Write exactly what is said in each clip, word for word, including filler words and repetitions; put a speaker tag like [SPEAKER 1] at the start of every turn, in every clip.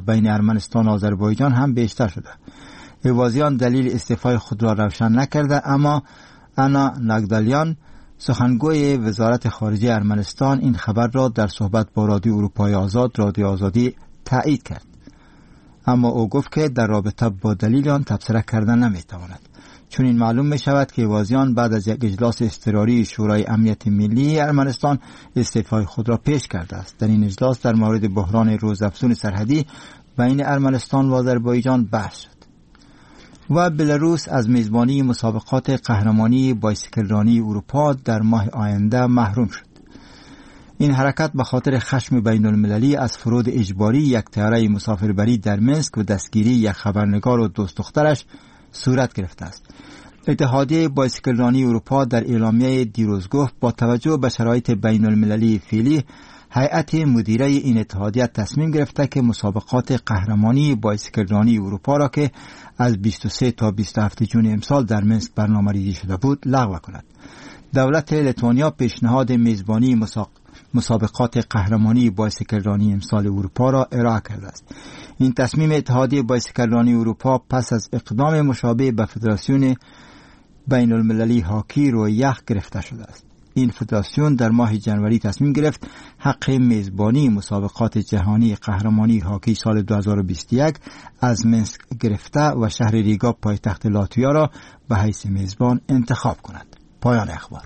[SPEAKER 1] بین ارمنستان و آذربایجان هم بیشتر شده. ایوازیان دلیل استعفای خود را روشن نکرده، اما انا نگدالیان سخنگوی وزارت خارجه ارمنستان این خبر را در صحبت با رادیو اروپای آزاد رادیو آزادی تایید کرد، اما او گفت که در رابطه با دلیل آن تبصره کردن نمیتواند، چون این معلوم می شود که ایوازیان بعد از یک اجلاس اضطراری شورای امنیت ملی ارمنستان استعفای خود را پیش کرده است. در این اجلاس در مورد بحران روزافزون سرحدی بین ارمنستان و آذربایجان بحث شد. و بلاروس از میزبانی مسابقات قهرمانی بایسیکل رانی اروپا در ماه آینده محروم شد. این حرکت به خاطر خشم بین المللی از فرود اجباری یک طیاره مسافربری در منسک و دستگیری یک خبرنگار و دوست دخترش صورت گرفته است. اتحادیه بایسیکل رانی اروپا در اعلامیه دیروز گفت با توجه به شرایط بین المللی فعلی، هیئت مدیره این اتحادیه تصمیم گرفته که مسابقات قهرمانی بایسیکل رانی اروپا را که از بیست و سه تا بیست و هفت جون امسال در منسک برنامه‌ریزی شده بود لغو کند. دولت لیتوانیا پیشنهاد میزبانی مسابقات قهرمانی بایسیکل رانی امسال اروپا را ارائه کرده است. این تصمیم اتحادیه بایسیکل رانی اروپا پس از اقدام مشابه به فدراسیون بین المللی هاکی روی یخ گرفته شده است. این فدراسیون در ماه جنوری تصمیم گرفت حق میزبانی مسابقات جهانی قهرمانی هاکی سال دو هزار و بیست و یک از منسک گرفته و شهر ریگا پایتخت لاتویا را به حیث میزبان انتخاب کند. پایان اخبار.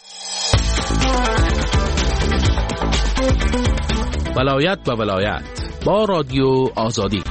[SPEAKER 2] ولایت و ولایت با رادیو آزادی.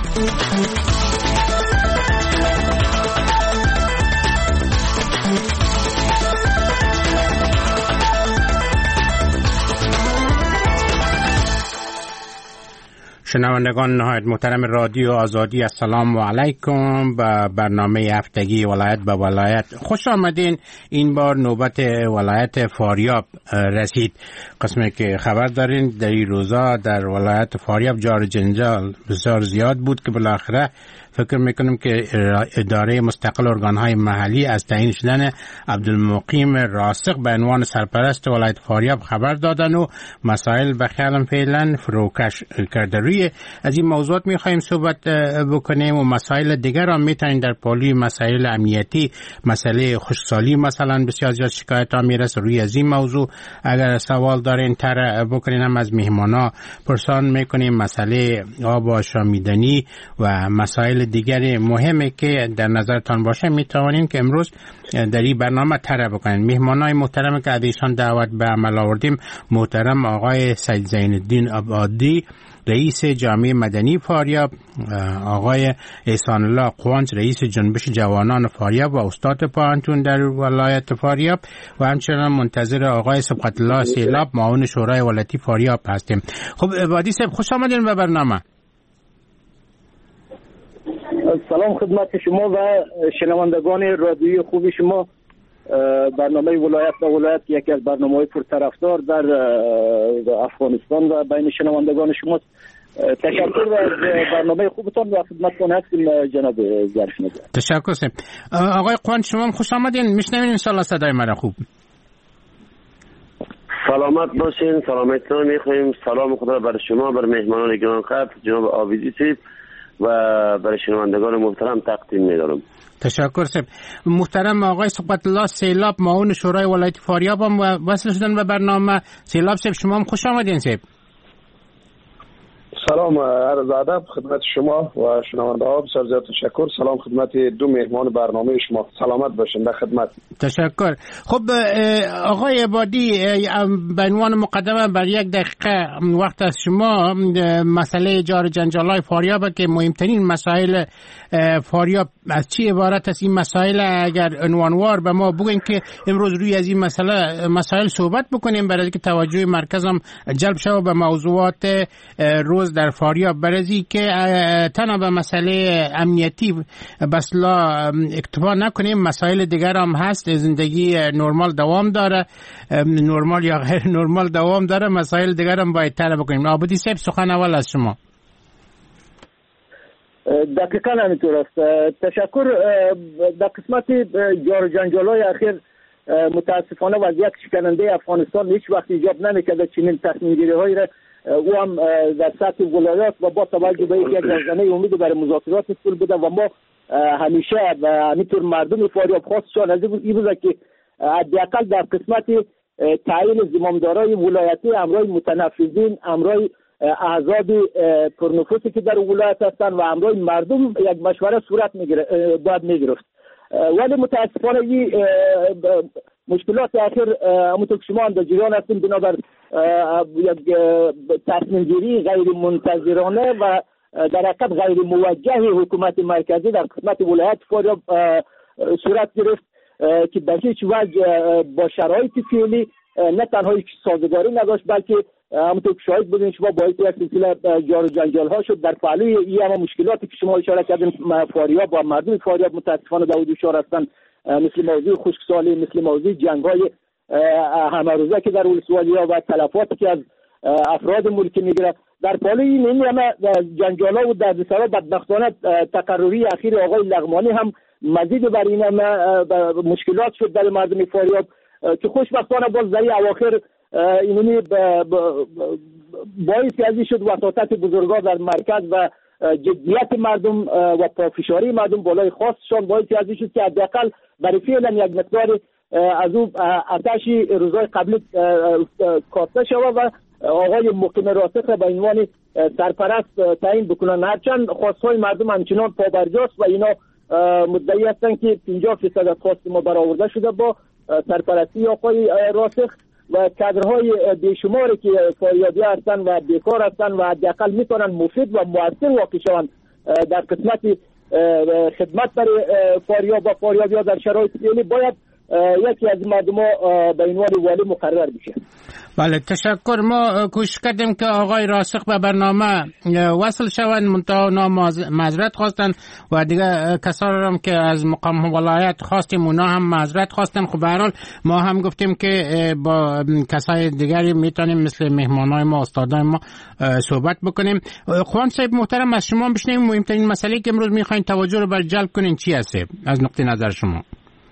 [SPEAKER 3] شنوندگان نهایت محترم رادیو آزادی، السلام علیکم. به برنامه هفتگی ولایت به ولایت خوش آمدین. این بار نوبت ولایت فاریاب رسید. قسمی که خبر دارین در این روزا در ولایت فاریاب جار جنجال بسیار زیاد بود که بالاخره فکر میکنم که اداره مستقل ارگانهای محلی از تعیین شدن عبدالمقیم راسخ به عنوان سرپرست ولایت فاریاب خبر دادن و مسائل به خیالم فعلا فروکش کرده. روی از این موضوعات میخوایم صحبت بکنیم و مسائل دیگر هم میتونیم در پالی مسائل امنیتی، مسئله خشکسالی مثلا بسیار زیاد شکایت ها میرسه. روی از این موضوع اگر سوال دارین تر بکنین هم از مهمانا پرسان میکنیم. مسئله آب آشامیدنی و مسائل دیگر مهمه که در نظرتان باشه میتوانیم که امروز در این برنامه طرح بکنیم. مهمانای محترم که ازشان دعوت به عمل آوردیم، محترم آقای سید زین الدین آبادی رئیس جامعه مدنی فاریاب، آقای احسان الله قوانچ رئیس جنبش جوانان فاریاب و استاد پوهنتون در ولایت فاریاب و همچنان منتظر آقای سبقت الله سیلاب معاون شورای ولایتی فاریاب هستیم. خب آبادی صاحب خوش آمدین به برنامه.
[SPEAKER 4] سلام خدمت شما و شنوندگان رادیویی خوب شما. برنامه ولایت و ولایت یکی از برنامه‌های پرطرفدار در افغانستان و بین شنوندگان شما. تشکر از برنامه خوبتان و خدمتتان هستیم جناب ظریف.
[SPEAKER 3] تشکر سیم. آقای قوان شما خوش آمدین. میشنوین ان شاء الله صدای مرا خوب.
[SPEAKER 5] سلامت باشین. سلامتتان میخوایم. سلام خدا بر شما، بر مهمانان گرانقدر جناب آویزی صاحب و برای شنوندگان محترم تقدیم می‌دارم.
[SPEAKER 3] تشکر سب. محترم آقای سبقت الله سیلاب معاون شورای ولایت فاریاب هم وصل شدن به برنامه. سیلاب سب شما هم خوش آمدین سب.
[SPEAKER 6] سلام، عرض ادب خدمت شما و شنونده ها. بسیار زیاد تشکر. سلام خدمت دو مهمان برنامه شما. سلامت باشین. در خدمت.
[SPEAKER 3] تشکر. خب آقای عبادی به عنوان مقدمه بر یک دقیقه وقت از شما مسئله جار جنجالای فاریاب که مهمترین مسائل فاریاب از چی عبارت است؟ این مسائل اگر عنوانوار به ما بگوین که امروز روی از این مسئله مسائل صحبت بکنیم برای اینکه توجه مرکزم جلب شود به موضوعات روز در فاریاب، برای که تنها به مسئله امنیتی بسلا اکتفا نکنیم، مسائل دیگر هم هست. زندگی نرمال دوام داره، نرمال یا غیر نرمال دوام داره، مسائل دیگر هم باید طرح بکنیم. عابدی صاحب سخن اول از شما.
[SPEAKER 4] دقیقاً همینطور است. تشکر. در قسمت جار جنجال‌های اخیر متاسفانه وضعیت شکننده افغانستان هیچ وقت ایجاب نمی‌کرده چنین تصمیم‌گیری‌هایی را او هم در سطح ولایات و با توجه به اینکه یک روزنه امید برای مذاکرات سول بوده و ما همیشه و همینطور مردم فاریاب خواستشان از این بوده که حداقل در قسمت تعیین زمامدارای ولایتی امرای متنفذین، امرای احزاب پرنفوذی که در ولایت هستند و امرای مردم یک مشوره صورت میگیره باید میگرفت. ولی متاسفانه این مشکلات اخیر همونطور که شما هم در جریان هستیم بنابر یک تصمیم گیری غیر منتظرانه و در حقیقت غیر موجه حکومت مرکزی در قسمت ولایت فاریاب صورت گرفت که به هیچ وجه با شرایط فعلی نه تنها سازگاری نداشت بلکه همونطور که شاهد بودین شما باعث یک سلسله جار و جنجال ها شد. در پهلوی این همه مشکلاتی که شما اشاره کردین فاریاب و مردم فاریاب متاسفانه در دچار هستند، مثل موضوع خشکسالی، مثل موضوع جنگ های همه روزه که در ولسوالی‌ها و تلفاتی که از افراد ملکی میگیره، در پهلوی این همه جنجال ها و دردسرا بدبختانه تقرری اخیر آقای لغمانی هم مزید بر این مشکلات شد در مردم فاریاب که خوشبختانه باز در اواخر اینونی باعث ازی شد وساطت بزرگان در مرکز و جدیت مردم و پافشاری مردم بالای خواستشان باعث ازی شد که حداقل برای فعلا یک مقدار از او آتش روزهای قبلی کاسته شود و آقای مقیم راسخ به عنوان سرپرست تعیین بکنن. هرچند خواستهای مردم همچنان پابرجاست و اینا مدعی هستند که پنجاه فیصد از خواست ما برآورده شده با سرپرستی آقای راسخ و کادرهای بیشماری که فاریابی هستند و بیکار هستند و حداقل میتونن مفید و مؤثر واقع شوند در قسمت خدمت برای فاریاب و فاریابی در شرایط فعلی باید یکی از مردم به عنوان والی مقرر بشه.
[SPEAKER 3] بله تشکر. ما کوشش کردیم که آقای راسخ به برنامه وصل شوند، منتها معذرت خواستن و دیگه کسایی هم که از مقام ولایت خواستیم اونا هم معذرت خواستن. خب به هر حال ما هم گفتیم که با کسای دیگری میتونیم مثل مهمانای ما استادای ما صحبت بکنیم. خوان صاحب محترم از شما بشنویم مهمترین مسئله که امروز میخواین توجه رو بر جلب کنین چی هست از نقطه نظر شما؟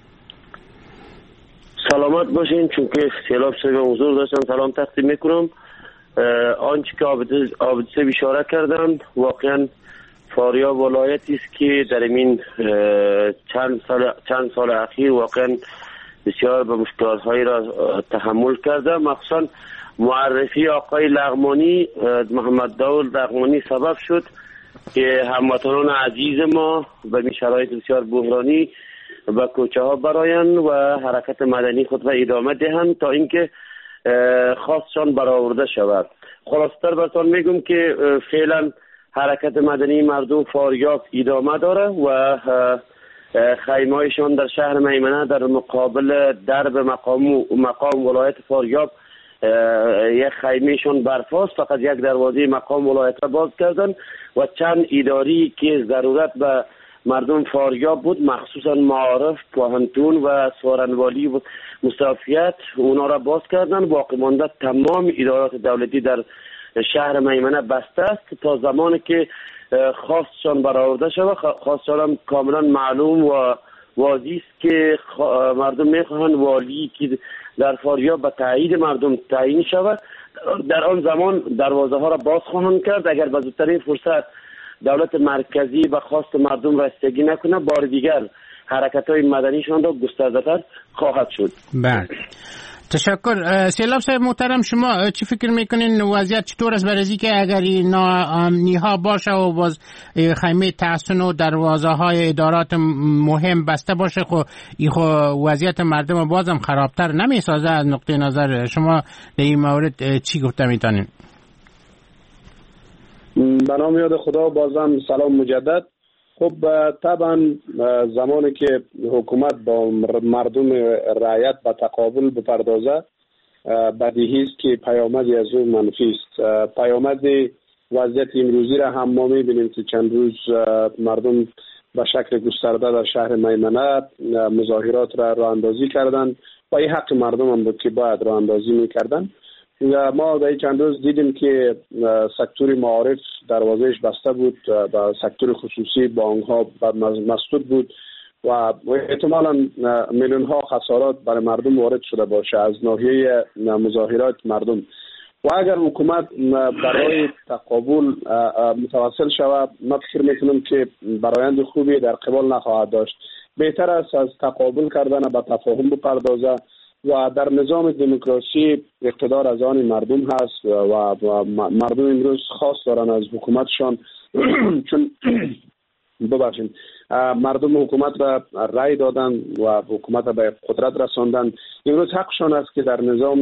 [SPEAKER 5] سلامت باشین، چون که سیلاب صاحب حضور داشتن سلام تقدیم میکنم. آنچه که آبدیسه اشاره کردن واقعا فاریاب ولایتی است که در این چند سال چند سال اخیر واقعا بسیار به مشکلات هایی را تحمل کرده. مخصوصا معرفی آقای لغمانی محمد داود لغمانی سبب شد که هموطنان عزیز ما به این شرایط بسیار بحرانی و کوچه ها براین و حرکت مدنی خود را ادامه دهند تا اینکه خواستشان برآورده شود. خلاصتر براتون میگم که فعلا حرکت مدنی مردم فاریاب ادامه داره و خیمه‌هایشان در شهر میمنه در مقابل درب مقام مقام ولایت فاریاب یک خیمهشون برفاست، فقط یک دروازه مقام ولایت را باز کردن و چند اداری که ضرورت به مردم فاریاب بود مخصوصا معارف، پاهنتون و سوارنوالی و مستوفیت اونا را باز کردن. باقی مانده تمام ادارات دولتی در شهر میمنه بسته است تا زمانی که خواستشان برآورده شود. خواستشان هم کاملا معلوم و واضح است که مردم میخواهند والی که در فاریاب به تایید مردم تعیین شود، در آن زمان دروازه ها را باز خواهند کرد. اگر به زودترین فرصت دولت مرکزی به خواست مردم رسیدگی نکنه بار دیگر حرکت های مدنیشان را گسترده‌تر خواهد شد.
[SPEAKER 3] بله تشکر. سیلاب صاحب محترم شما چی فکر میکنین وضعیت چطور است برای اینکه اگر نیها باشه و باز خیمه تحسن و دروازه های ادارات مهم بسته باشه خب این خب وضعیت مردم بازم خرابتر نمیسازه؟ از نقطه نظر شما در این مورد چی گفته میتونین؟
[SPEAKER 6] به نام یاد خدا بازم سلام مجدد. خب طبعا زمانی که حکومت با مردم رعیت به تقابل بپردازه بدیهی است که پیامدی از اون منفی است. پیامد وضعیت امروزی را هم ما می‌بینیم که چند روز مردم به شکل گسترده در شهر میمنه مظاهرات را راه اندازی کردند و این حق مردم هم بود که باید راه اندازی می‌کردند. ما در چند روز دیدیم که سکتور معارف دروازهش بسته بود و سکتور خصوصی بانک‌ها مسدود بود و احتمالاً میلیون ها خسارات برای مردم وارد شده باشه از ناحیه مظاهرات مردم. و اگر حکومت برای تقابل متوسل شود، ما فکر میکنم که برآیند خوبی در قبال نخواهد داشت. بهتر است از تقابل کردن به تفاهم بپردازه و در نظام دموکراسی اقتدار از آن مردم هست و مردم امروز خواست دارن از حکومتشان چون ببخشید مردم حکومت را رای دادن و حکومت را به قدرت رساندن. امروز حقشان است که در نظام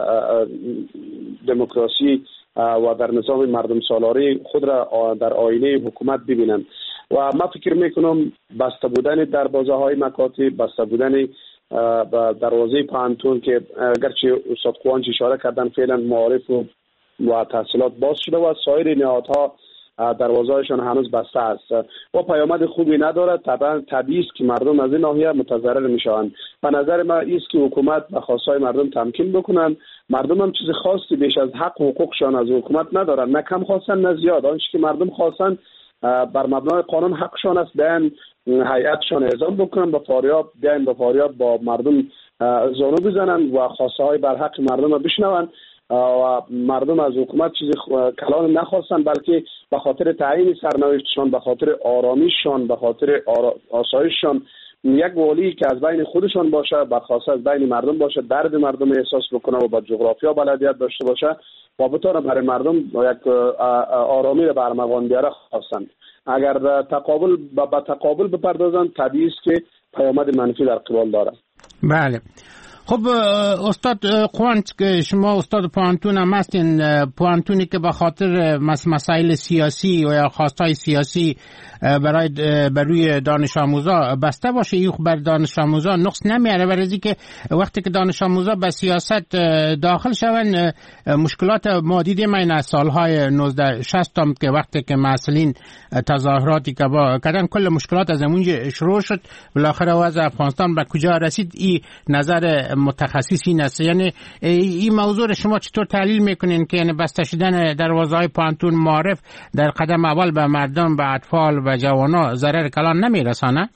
[SPEAKER 6] دموکراسی و در نظام مردم سالاری خود را در آینه حکومت ببینند و ما فکر میکنم بسته بودن دروازه های مکاتب، بسته بودن دروازه پانتون که اگرچه استاد خوانچ اشاره کردن فعلا معارف و, و تحصیلات باز شده و سایر نهادها دروازه‌هایشان هنوز بسته است و پیامد خوبی ندارد. طبعا طبیعی است که مردم از این ناحیه متضرر میشوند. به نظر من است که حکومت به خواستهای مردم تمکین بکنند. مردم هم چیز خاصی بیش از حق و حقوقشان از حکومت ندارند، نه کم خواستن نه زیاد. آنچه که مردم خواستن بر مبنای قانون حقشان است، بیان هیئتشان اعزام بکنن به فاریاب، بیان به فاریاب با مردم زانو بزنن و خواسته های بر حق مردم را بشنون و مردم از حکومت چیزی کلان نخواستن، بلکه به خاطر تعیین سرنوشتشان، به خاطر آرامیششان، به خاطر آسایششان یک والی که از بین خودشان باشه، برخواسته از بین مردم باشه، درد مردم احساس بکنه و با جغرافیا بلدیت داشته باشه و بتونه برای مردم یک آرامی را برمغان بیاره خواستند. اگر تقابل با تقابل بپردازند طبیعی است که پیامد منفی در قبال داره.
[SPEAKER 3] بله. خب استاد قوانچ که شما استاد پوانتون هم هستین، پوانتونی که به خاطر مسائل سیاسی و یا خواستهای سیاسی برای بروی دانش آموزا بسته باشه، این بر دانش آموزا نقص نمیاره، برای که وقتی که دانش آموزا به سیاست داخل شون مشکلات ما دیدیم این از سالهای نوزده شصت هم که وقتی که مسئولین تظاهراتی که با کردن کل مشکلات از اونجا شروع شد، بالاخره وضع افغانستان به کجا رسید. این نظر متخصصی است. یعنی این موضوع شما چطور تحلیل میکنین که یعنی بسته شدن دروازه‌های پانتون معارف در قدم اول به مردم، به اطفال و جوانا ضرر کلان نمیرسانه؟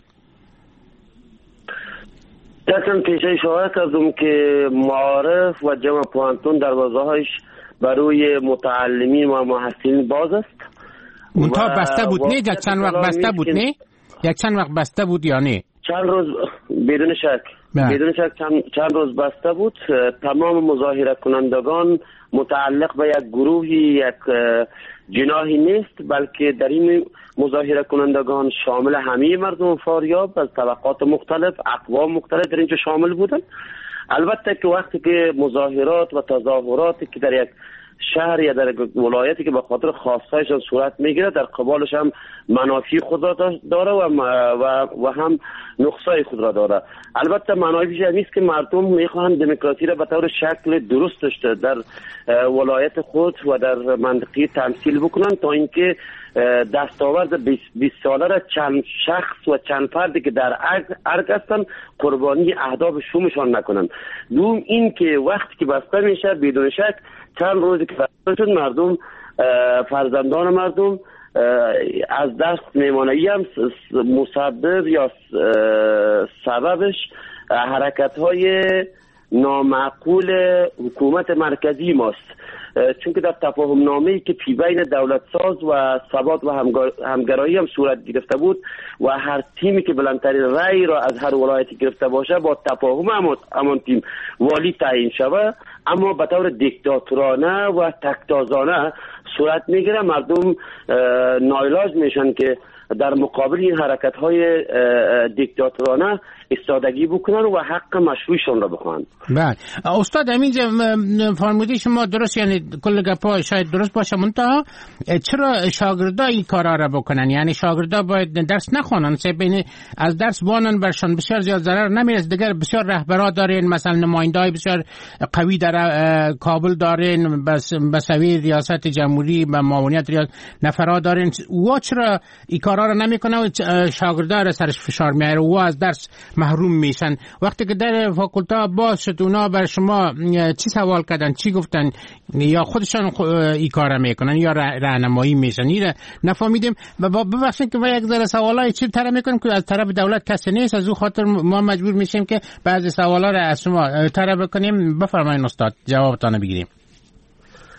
[SPEAKER 5] دستم پیشه اشاره کردم که معارف و جمع پانتون دروازه‌هایش برای متعلمین و محصلین باز است.
[SPEAKER 3] اونتا بسته بود نه؟ یک چند وقت بسته بود نه؟ یک چند وقت بسته بود یا نه؟
[SPEAKER 5] چند روز بدون شک بله. بدون شک چند, چند روز بسته بود. تمام مظاهره کنندگان متعلق به یک گروهی، یک جناحی نیست، بلکه در این مظاهره کنندگان شامل همه مردم فاریاب از طبقات مختلف، اقوام مختلف در اینجا شامل بودند. البته که وقتی که مظاهرات و تظاهراتی که در یک شهر یا در ولایتی که به خاطر خواستایشان صورت میگیره، در قبالش هم منافع خود را داره و و, و هم نقصای خود را داره. البته منافعش هم نیست که مردم میخواهند دموکراسی را به طور شکل درستش در ولایت خود و در منطقه تمثیل بکنند تا اینکه دستاورد بیست ساله را چند شخص و چند فردی که در ارگ هستند قربانی اهداف شومشان نکنند. دوم این که وقتی که بسته میشه بدون شک چند روزی که بسته شد مردم، فرزندان مردم از دست میمانه. هم مسبب یا سببش حرکت های نامعقول حکومت مرکزی ماست، چون که در تفاهم نامه‌ای که پی بین دولت ساز و ثبات و همگرایی هم صورت گرفته بود و هر تیمی که بلندترین رأی را از هر ولایتی گرفته باشه با تفاهم همان تیم والی تعیین شود، اما به طور دیکتاتورانه و تکتازانه صورت میگیره. مردم ناعلاج میشن که در مقابل این حرکت های دیکتاتورانه استادگی بکنن و حق مشروعشون را بخوان.
[SPEAKER 3] بله استاد همینجا فرمودی شما درست، یعنی کل گپا شاید درست باشه، منتها چرا شاگردا این کارا را بکنن؟ یعنی شاگردا باید درس نخوانن، سه بین از درس بانن برشان بسیار زیاد ضرر نمیرسه. دیگر بسیار رهبرا دارین، مثلا نمایندای بسیار قوی در کابل دارین، بس بسوی ریاست جمهوری و معاونیت ریاست نفرا دارین، و چرا این کارا را نمیکنه و شاگردا را سرش فشار میاره و از درس محروم میشن؟ وقتی که در فاکولته باز شد اونا بر شما چی سوال کردن، چی گفتن، یا خودشان این کارا میکنن یا راهنمایی میشن؟ این نفهمیدیم. ببخشید که ما یک ذره سوالای چی طرح میکنیم که از طرف دولت کسی نیست، از او خاطر ما مجبور میشیم که بعضی سوالا را از شما طرح بکنیم. بفرمایید استاد جوابتان بگیریم.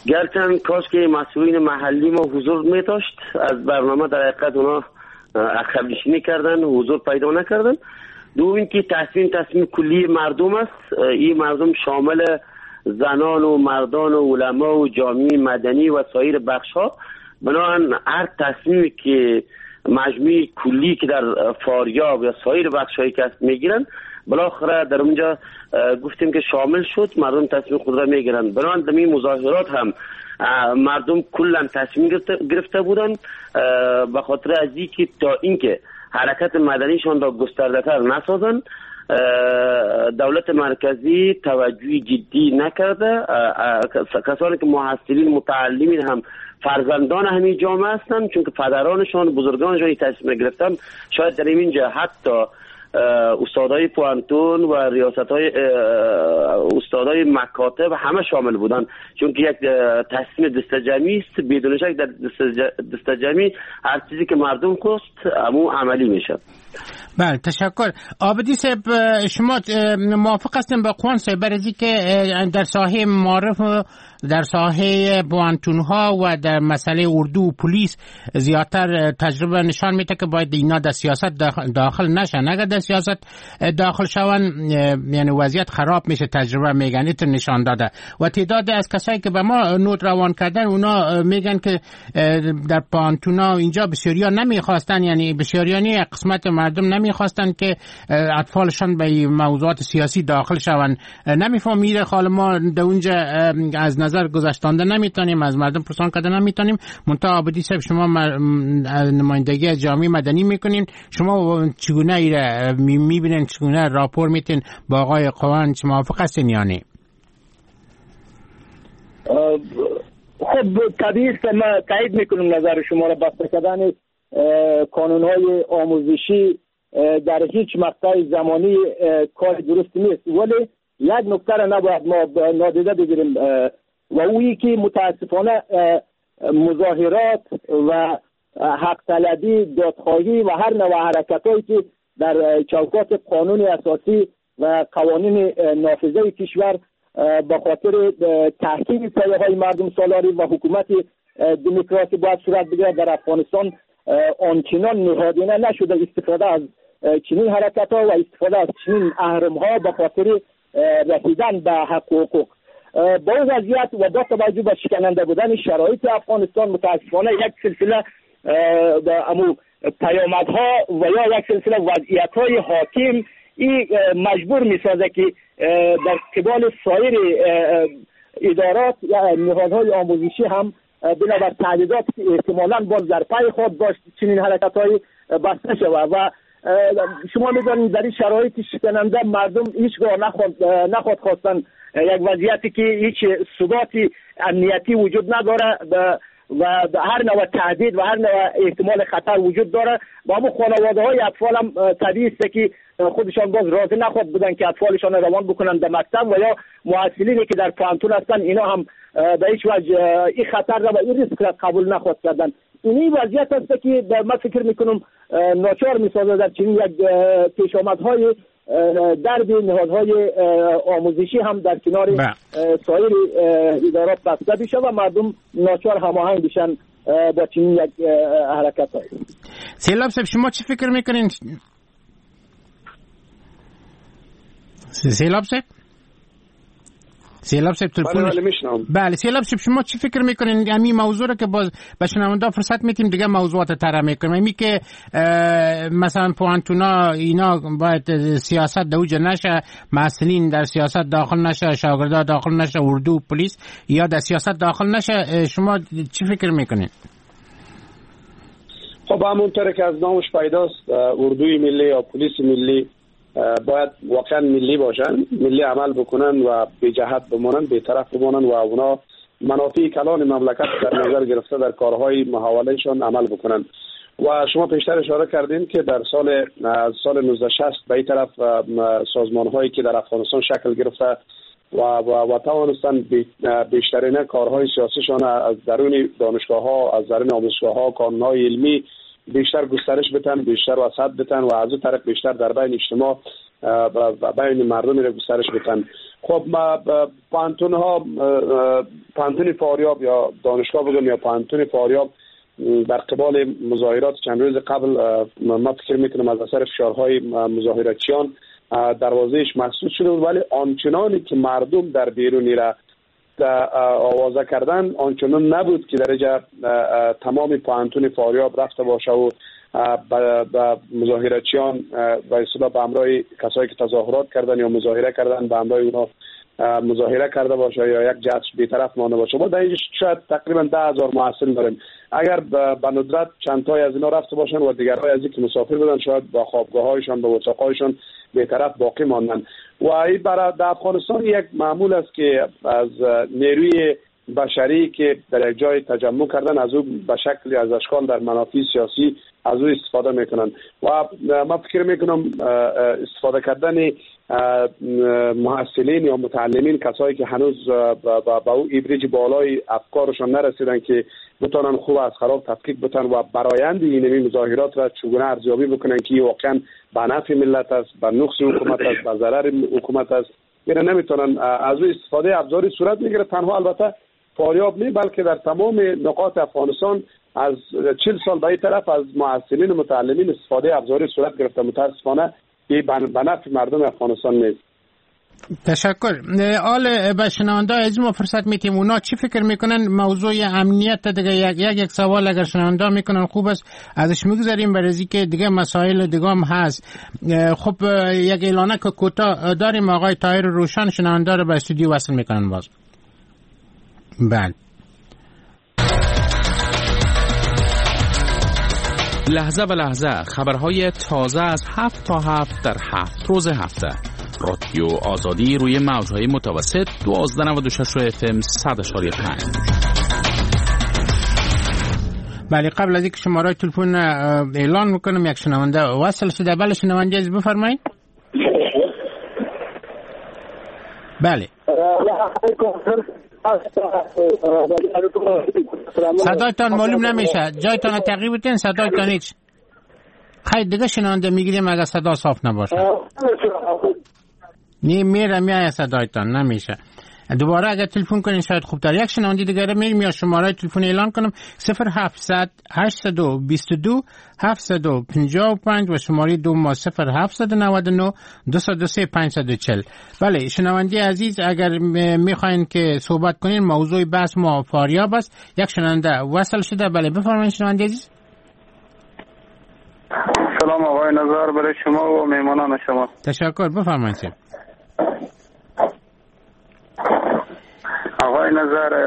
[SPEAKER 5] گرچند کاش که مسئولین محلی ما حضور می داشت، از برنامه در حقیقت اونا عقب نشینی کردن، حضور پیدا نکردن. دوم اینکه تصمیم تصمیم کلی مردم است. این مردم شامل زنان و مردان و علما و جامعه مدنی و سایر بخش ها، بنابراین هر تصمیمی که مجموعه کلی که در فاریاب یا سایر بخش هایی که میگیرن، بالاخره در اونجا گفتیم که شامل شد، مردم تصمیم خود را میگیرن. بنابراین در این مظاهرات هم مردم کلا تصمیم گرفته بودن، به خاطر از اینکه تا اینکه حرکت مدنیشان را گسترده‌تر نسازن، دولت مرکزی توجه جدی نکرده. کسانی که محصلین متعلمین هم فرزندان همین جامعه هستند، چون که پدرانشان بزرگانشان تصمیم گرفتن. شاید در اینجا حتی استادای پوانتون و ریاست‌های استادای مکاتب همه شامل بودن، چون که یک تصمیم دستجمعی است. بدون شک در دستجمعی هر چیزی که مردم خواست همون عملی میشه.
[SPEAKER 3] بله، تشکر. آبدی صاحب، شما موافق هستین با قوان صاحب برای که در ساحه معارف، در ساحه پوانتون ها و در مسئله اردو و پلیس زیادتر تجربه نشان میده که باید اینا در سیاست داخل نشن؟ اگر در سیاست داخل شون یعنی وضعیت خراب میشه، تجربه میگن ایت نشان داده. و تعداد از کسایی که به ما نوت روان کردن، اونا میگن که در پوانتون ها اینجا بسیاریا نمیخواستن، یعنی بسیاریانی قسمت مردم نمیخواستن که اطفالشان به موضوعات سیاسی داخل شون. نمیفهمید خال ما در اونجا از نظر گذشتانده نمیتونیم، از مردم پرسان کرده نمیتونیم. منتها آبدی صاحب، شما نمایندگی جامعه مدنی میکنین، شما چگونه ایره میبینین، چگونه راپور میتین با آقای قوان؟ موافق هستین یا نه؟
[SPEAKER 4] خب طبیعی است، من تایید میکنم نظر شما را. بسته کردن کانونهای آموزشی در هیچ مقطع زمانی کار درست نیست، ولی یک نکته را نباید ما نادیده بگیریم و اویی که متاسفانه مظاهرات و حق طلبی، دادخواهی و هر نوع حرکتایی که در چوکات قانون اساسی و قوانین نافذه کشور به خاطر تحکیم سایه‌های مردم سالاری و حکومت دموکراسی باید صورت بگیرد در افغانستان آنچنان نهادینه نشده. استفاده از چنین حرکت‌ها و استفاده از چنین اهرم‌ها به خاطر رسیدن به حق و حقوق. با این وضعیت و با توجه به شکننده بودن شرایط افغانستان، متاسفانه یک سلسله امو پیامدها و یا یک سلسله وضعیت‌های حاکم این مجبور می‌سازه که در قبال سایر ادارات یا نهادهای آموزشی هم بنابر تعدیدات احتمالاً باز در پای خود داشت چنین حرکت‌های بسته شود. و شما می‌دانید در این شرایط شکننده مردم هیچگاه نخواد نخواد خواستن یک وضعیتی که هیچ ثباتی امنیتی وجود نداره و هر نوع تهدید و هر نوع احتمال خطر وجود داره. و همون خانواده‌های اطفال هم طبیعی است که خودشان باز راضی نخواد بودن که اطفالشان روان بکنن در مکتب، و یا محصلینی که در پانتون هستن اینا هم به هیچ وجه این خطر را و این ریسک را قبول نخواد کردن. این وضعیت است که در من فکر میکنم ناچار میسازه در چنین یک پیش آمدهای درب نهادهای آموزشی هم در کنار سایر ادارات بسته بشه و مردم ناچار هماهنگ بشن با چنین یک حرکت های.
[SPEAKER 3] سیلاب صاحب، شما چی فکر میکنین؟ سیلاب صاحب سیلاب صاحب تلفن. بله سیلاب صاحب، شما چی فکر میکنین همین موضوع رو که باز به شنونده فرصت میتیم دیگه موضوعات طرح میکنیم، همین که مثلا پوانتونا اینا باید سیاست دوجه نشه، مسئولین در سیاست داخل نشه، شاگردا داخل نشه، اردو و پلیس یا در سیاست داخل نشه، شما چی فکر میکنین؟
[SPEAKER 6] خب همونطور که از نامش پیداست، اردوی ملی یا پلیس ملی باید واقعا ملی باشن، ملی عمل بکنن و به جهت بمانن، به طرف بمانن و اونا منافع کلان مملکت در نظر گرفته در کارهای محاولهشان عمل بکنن. و شما پیشتر اشاره کردین که در سال از سال نوزده شصت به این طرف سازمان‌هایی که در افغانستان شکل گرفته و و, و توانستن بیشترین کارهای سیاسیشان از درون دانشگاه‌ها، از درون آموزشگاه‌ها، کانون‌های علمی بیشتر گسترش بتن، بیشتر وسعت بتن و از اون طرف بیشتر در بین اجتماع بین مردم رو گسترش بدن. خب ما پانتون ها، پانتون فاریاب یا دانشگاه بگم یا پانتون فاریاب در قبال مظاهرات چند روز قبل ما فکر میکنم از اثر فشارهای مظاهراتچیان دروازهش مسدود شده، ولی آنچنانی که مردم در بیرونی را آوازه کردن آنچنان نبود که درجه تمام پانتون فاریاب رفته باشه و با مظاهراتچیان و اصطلاح به همراه کسایی که تظاهرات کردن یا مظاهره کردن به همراه اونا مظاهره کرده باشه یا یک جهت بی‌طرف مانده باشه. ما در اینجا شاید تقریبا ده هزار محصل داریم. اگر به ندرت چند تای از اینا رفته باشن و دیگرهای از اینکه مسافر بودن شاید با خوابگاه‌هایشان با اتاق‌هایشان بی‌طرف باقی ماندن. و این برای در افغانستان یک معمول است که از نیروی بشری که در یک جای تجمع کردن از او به شکلی از اشکال در منافع سیاسی از او استفاده میکنن و من فکر میکنم استفاده کردن محصلین یا متعلمین، کسایی که هنوز با او ایبریج بالای افکارشان نرسیدن که بتونن خوب از خراب تفکیک بتن و برآیند این مظاهرات را چگونه ارزیابی بکنن که واقعا به نفع ملت است، به نقص حکومت است، به ضرر حکومت است، یعنی نمیتونن از او استفاده ابزاری صورت میگیره. تنها البته فاریاب نه بلکه در تمام نقاط افغانستان از چهل سال به این طرف از محصلین و متعلمین استفاده ابزاری صورت گرفته. متاسفانه این به نفع مردم افغانستان نیست.
[SPEAKER 3] تشکر. آل به شنونده از ما فرصت میتیم اونا چی فکر میکنن موضوع امنیت دیگه؟ یک یک, یک سوال اگر شنونده میکنن خوب است ازش میگذاریم برای که دیگه مسائل دیگه هم هست. خب یک اعلانه که کوتاه داریم. آقای طاهر روشن شنونده رو به استودیو وصل میکنن باز. بله.
[SPEAKER 2] لحظه به لحظه خبرهای تازه از هفت تا هفت در هفت روز هفته. رادیو آزادی روی موجهای متوسط دوازده نود و شش اف ام صد اشاری پنج.
[SPEAKER 3] بله، قبل از اینکه شماره تلفن اعلان میکنم یک شنونده وصل شده. بله شنونده از بفرمایید. بله. صدایتان معلوم نمیشه، جایتان تغییر بدین، صدایتان هیچ. خیلی دیگه شنونده میگیریم اگر صدا صاف نباشه. نی میره میای صدایتان نمیشه. دوباره اگر تلفن کنین شاید خوبتر. یک شنونده دیگه رو میریم یا شماره تلفن اعلان کنم صفر هفتصد هشتصد و بیست و دو هفتصد و پنجاه و پنج و شماره دو ما صفر هفتصد و نود و نه دویست و سه پانصد و چهل. بله شنونده عزیز اگر میخواین که صحبت کنین موضوع بحث ما فاریاب است. یک شنونده وصل شده. بله بفرمایید شنونده عزیز.
[SPEAKER 7] سلام آقای نظر برای شما و میمانان شما.
[SPEAKER 3] تشکر. بفرمایید.
[SPEAKER 7] آقای نظر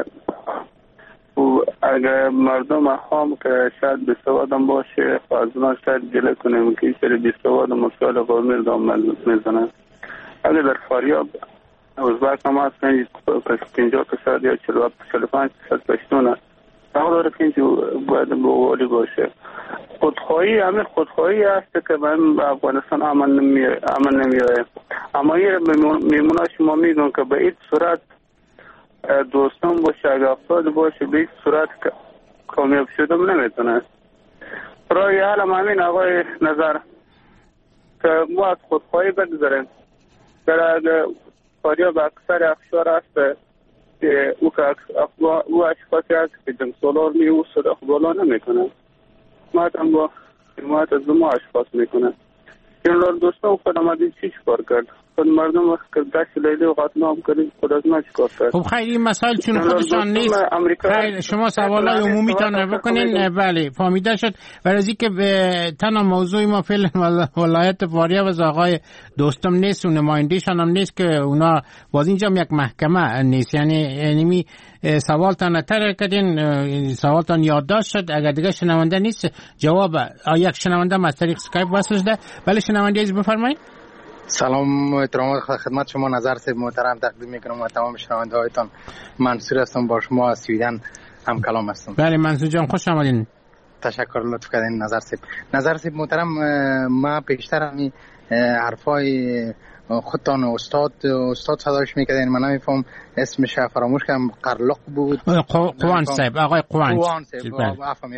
[SPEAKER 7] اگر مردم هم که شاید بی‌سوادم باشه از اونا شاید گله کنیم که سری بی‌سواد مسائل قومی دام میزنن. اگر در فاریاب ازبک هم هست پنجاه درصد یا چهل و پنج درصد پشتونه اما داره که اینجا باید بوالی باشه. خودخواهی همین خودخواهی هست که به افغانستان امن نمیاره. اما یه میمونا شما میگن که به این صورت دوستان باشه اگر افراد باشه به این صورت کامیاب شدم نمیتونه. برای حالم همین آقای نظر که ما از خودخواهی بگذاریم. در فاریاب اکثر افشار هست که او که او اشخاصی هست که جنگ سالار می او صدا بالا نمیکنه. ما هم با حمایت از ما اشخاص میکنه. این دوستان خود آمدید چی کار کرد؟ خود مردم وقت که دست لیلی و قاتل هم کردید خود از ما چی کار کرد؟
[SPEAKER 3] خب خیلی این مسائل چون خودشان نیست. خیلی شما سوالای عمومی تان بکنین. بله فهمیده شد. برای که تنها موضوع ما فعلا ولایت فاریاب از آقای دوستم نیست و نمایندهشان هم نیست که اونا باز اینجا یک محکمه نیست. یعنی اینمی سوالتان نتر کردین، سوالتان یادداشت شد. اگر دیگه شنونده نیست جواب یک شنونده از طریق اسکایپ وصل شده. بله شنونده عزیز بفرمایید.
[SPEAKER 8] سلام و احترامات خدمت شما نظر صاحب محترم تقدیم میکنم و تمام شنونده هایتان. منصور هستم با شما از سویدن هم کلام هستم.
[SPEAKER 3] بله منصور جان خوش آمدین.
[SPEAKER 8] تشکر لطف کردین نظر صاحب. نظر صاحب محترم ما پیشتر همی حرفای خودتان استاد استاد صداش میکردین من نمیفهم اسمش فراموش کردم. قرلق بود
[SPEAKER 3] قوان صاحب آقای قوان
[SPEAKER 8] قوان صاحب عفو میخوایم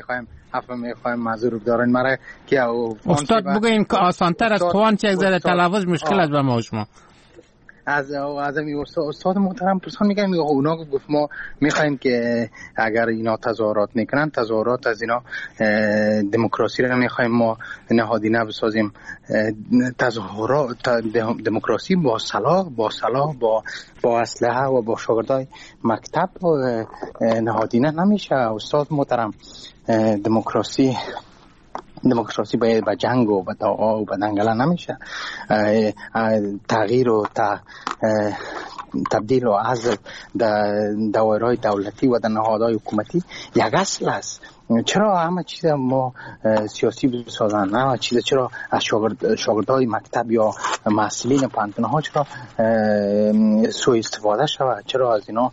[SPEAKER 8] عفو میخوایم معذور بدارین مرا که
[SPEAKER 3] استاد بگوین که آسانتر از خوان چه زده تلفظ مشکل است به ما شما
[SPEAKER 8] از از این استاد استاد محترم پرسان میگن اونا گفت ما میخوایم که اگر اینا تظاهرات میکنن تظاهرات از اینا دموکراسی رو میخوایم ما نهادینه بسازیم تظاهرات دموکراسی با سلاح با سلاح با با اسلحه و با شاگردای مکتب نهادینه نمیشه استاد محترم دموکراسی دموکراسی باید با جنگ و با دعا و با دنگله نمیشه تغییر و تبدیل و عزل در دایرهای دولتی و در نهادهای حکومتی یک اصل است. چرا همه چیز ما سیاسی بسازن؟ همه چیز چرا از شاگرد شاگردای مکتب یا محصلین پانتونها چرا سوء استفاده شود؟ چرا از اینا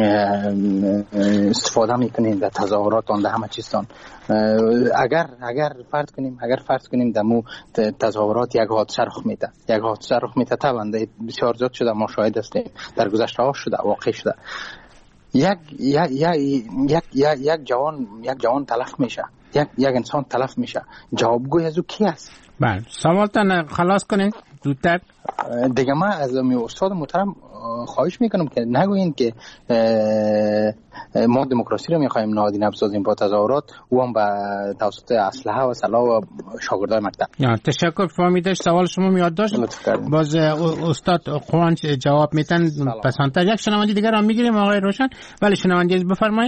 [SPEAKER 8] استفاده میکنیم در تظاهرات آن در همه چیزان؟ اگر اگر فرض کنیم اگر فرض کنیم در مو تظاهرات یک حادثه رخ میده یک حادثه رخ میده طبعا بسیار زیاد شده ما شاهد هستیم در گذشته ها شده واقع شده یک یک یک یک یک جوان یک جوان تلف میشه یک یک انسان تلف میشه جوابگوی از او کی است؟
[SPEAKER 3] بله سوالتان خلاص کنین زودتر
[SPEAKER 8] دیگه. ما از استاد محترم خواهش میکنم که نگوین که ما دموکراسی رو میخوایم نهادینه بسازیم با تظاهرات و هم با توسط اسلحه و سلاح و شاگردای مکتب.
[SPEAKER 3] یا تشکر فهمیدش سوال شما میاد داشت باز استاد خوانچ جواب میتن پسانتر. یک شنونده دیگر هم میگیریم آقای روشن ولی شنونده بفرمایید.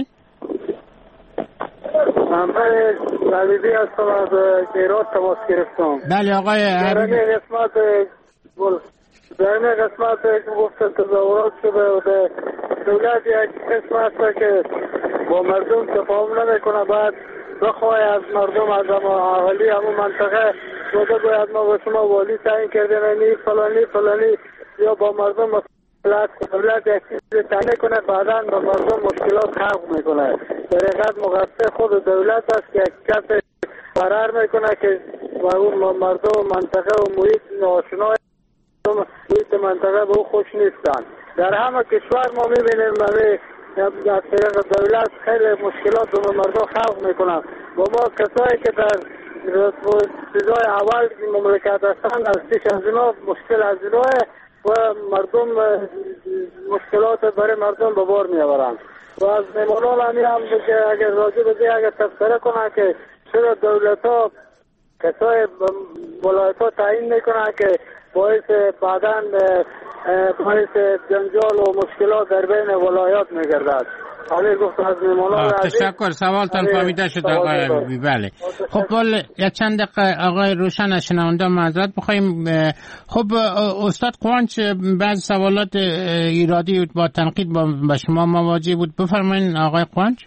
[SPEAKER 9] من علیزی هستم از ایران تماس گرفتم.
[SPEAKER 3] بله آقای
[SPEAKER 9] در این قسمت در این قسمت گفتن تظاهرات شده و دولت یک قسم هست که با مردم تفاهم نمیکنه بعد بخواه از مردم از اهالی همون منطقه بوده باید ما به شما والی تعیین کردیم نی فلانی فلانی یا با مردم مصلحت دولت یک چیز تعیین کنه بعدا به مردم مشکلات خلق میکنه. در حقیقت مقصر خود دولت است که یک کس قرار میکنه که مردم منطقه و محیط ناشنای محیط منطقه به او خوش نیستن. در همه کشور ما میبینیم در طریق دولت خیلی مشکلات به مردم خلق میکنن و ما کسایی که در چیزای اول مملکت هستند از پیش از اینا مشکل از اینا و مردم مشکلات برای مردم به بار میآورند و از نمونان همی هم اگر راجع به دیگه اگر تبصره کنن که چرا دولت ها کسای ولایت ها تعیین میکنن که باعث بعداً باعث جنجال و مشکلات در بین ولایات میگردد. حالی گفت از نمونان
[SPEAKER 3] تشکر سوالتان فهمیده شد آقای بله. خب بله یک چند دقیقه آقای روشن از شنونده معذرت بخوایم. خب استاد قوانچ بعض سوالات ایرادی با تنقید با شما مواجه بود بفرمایید آقای قوانچ.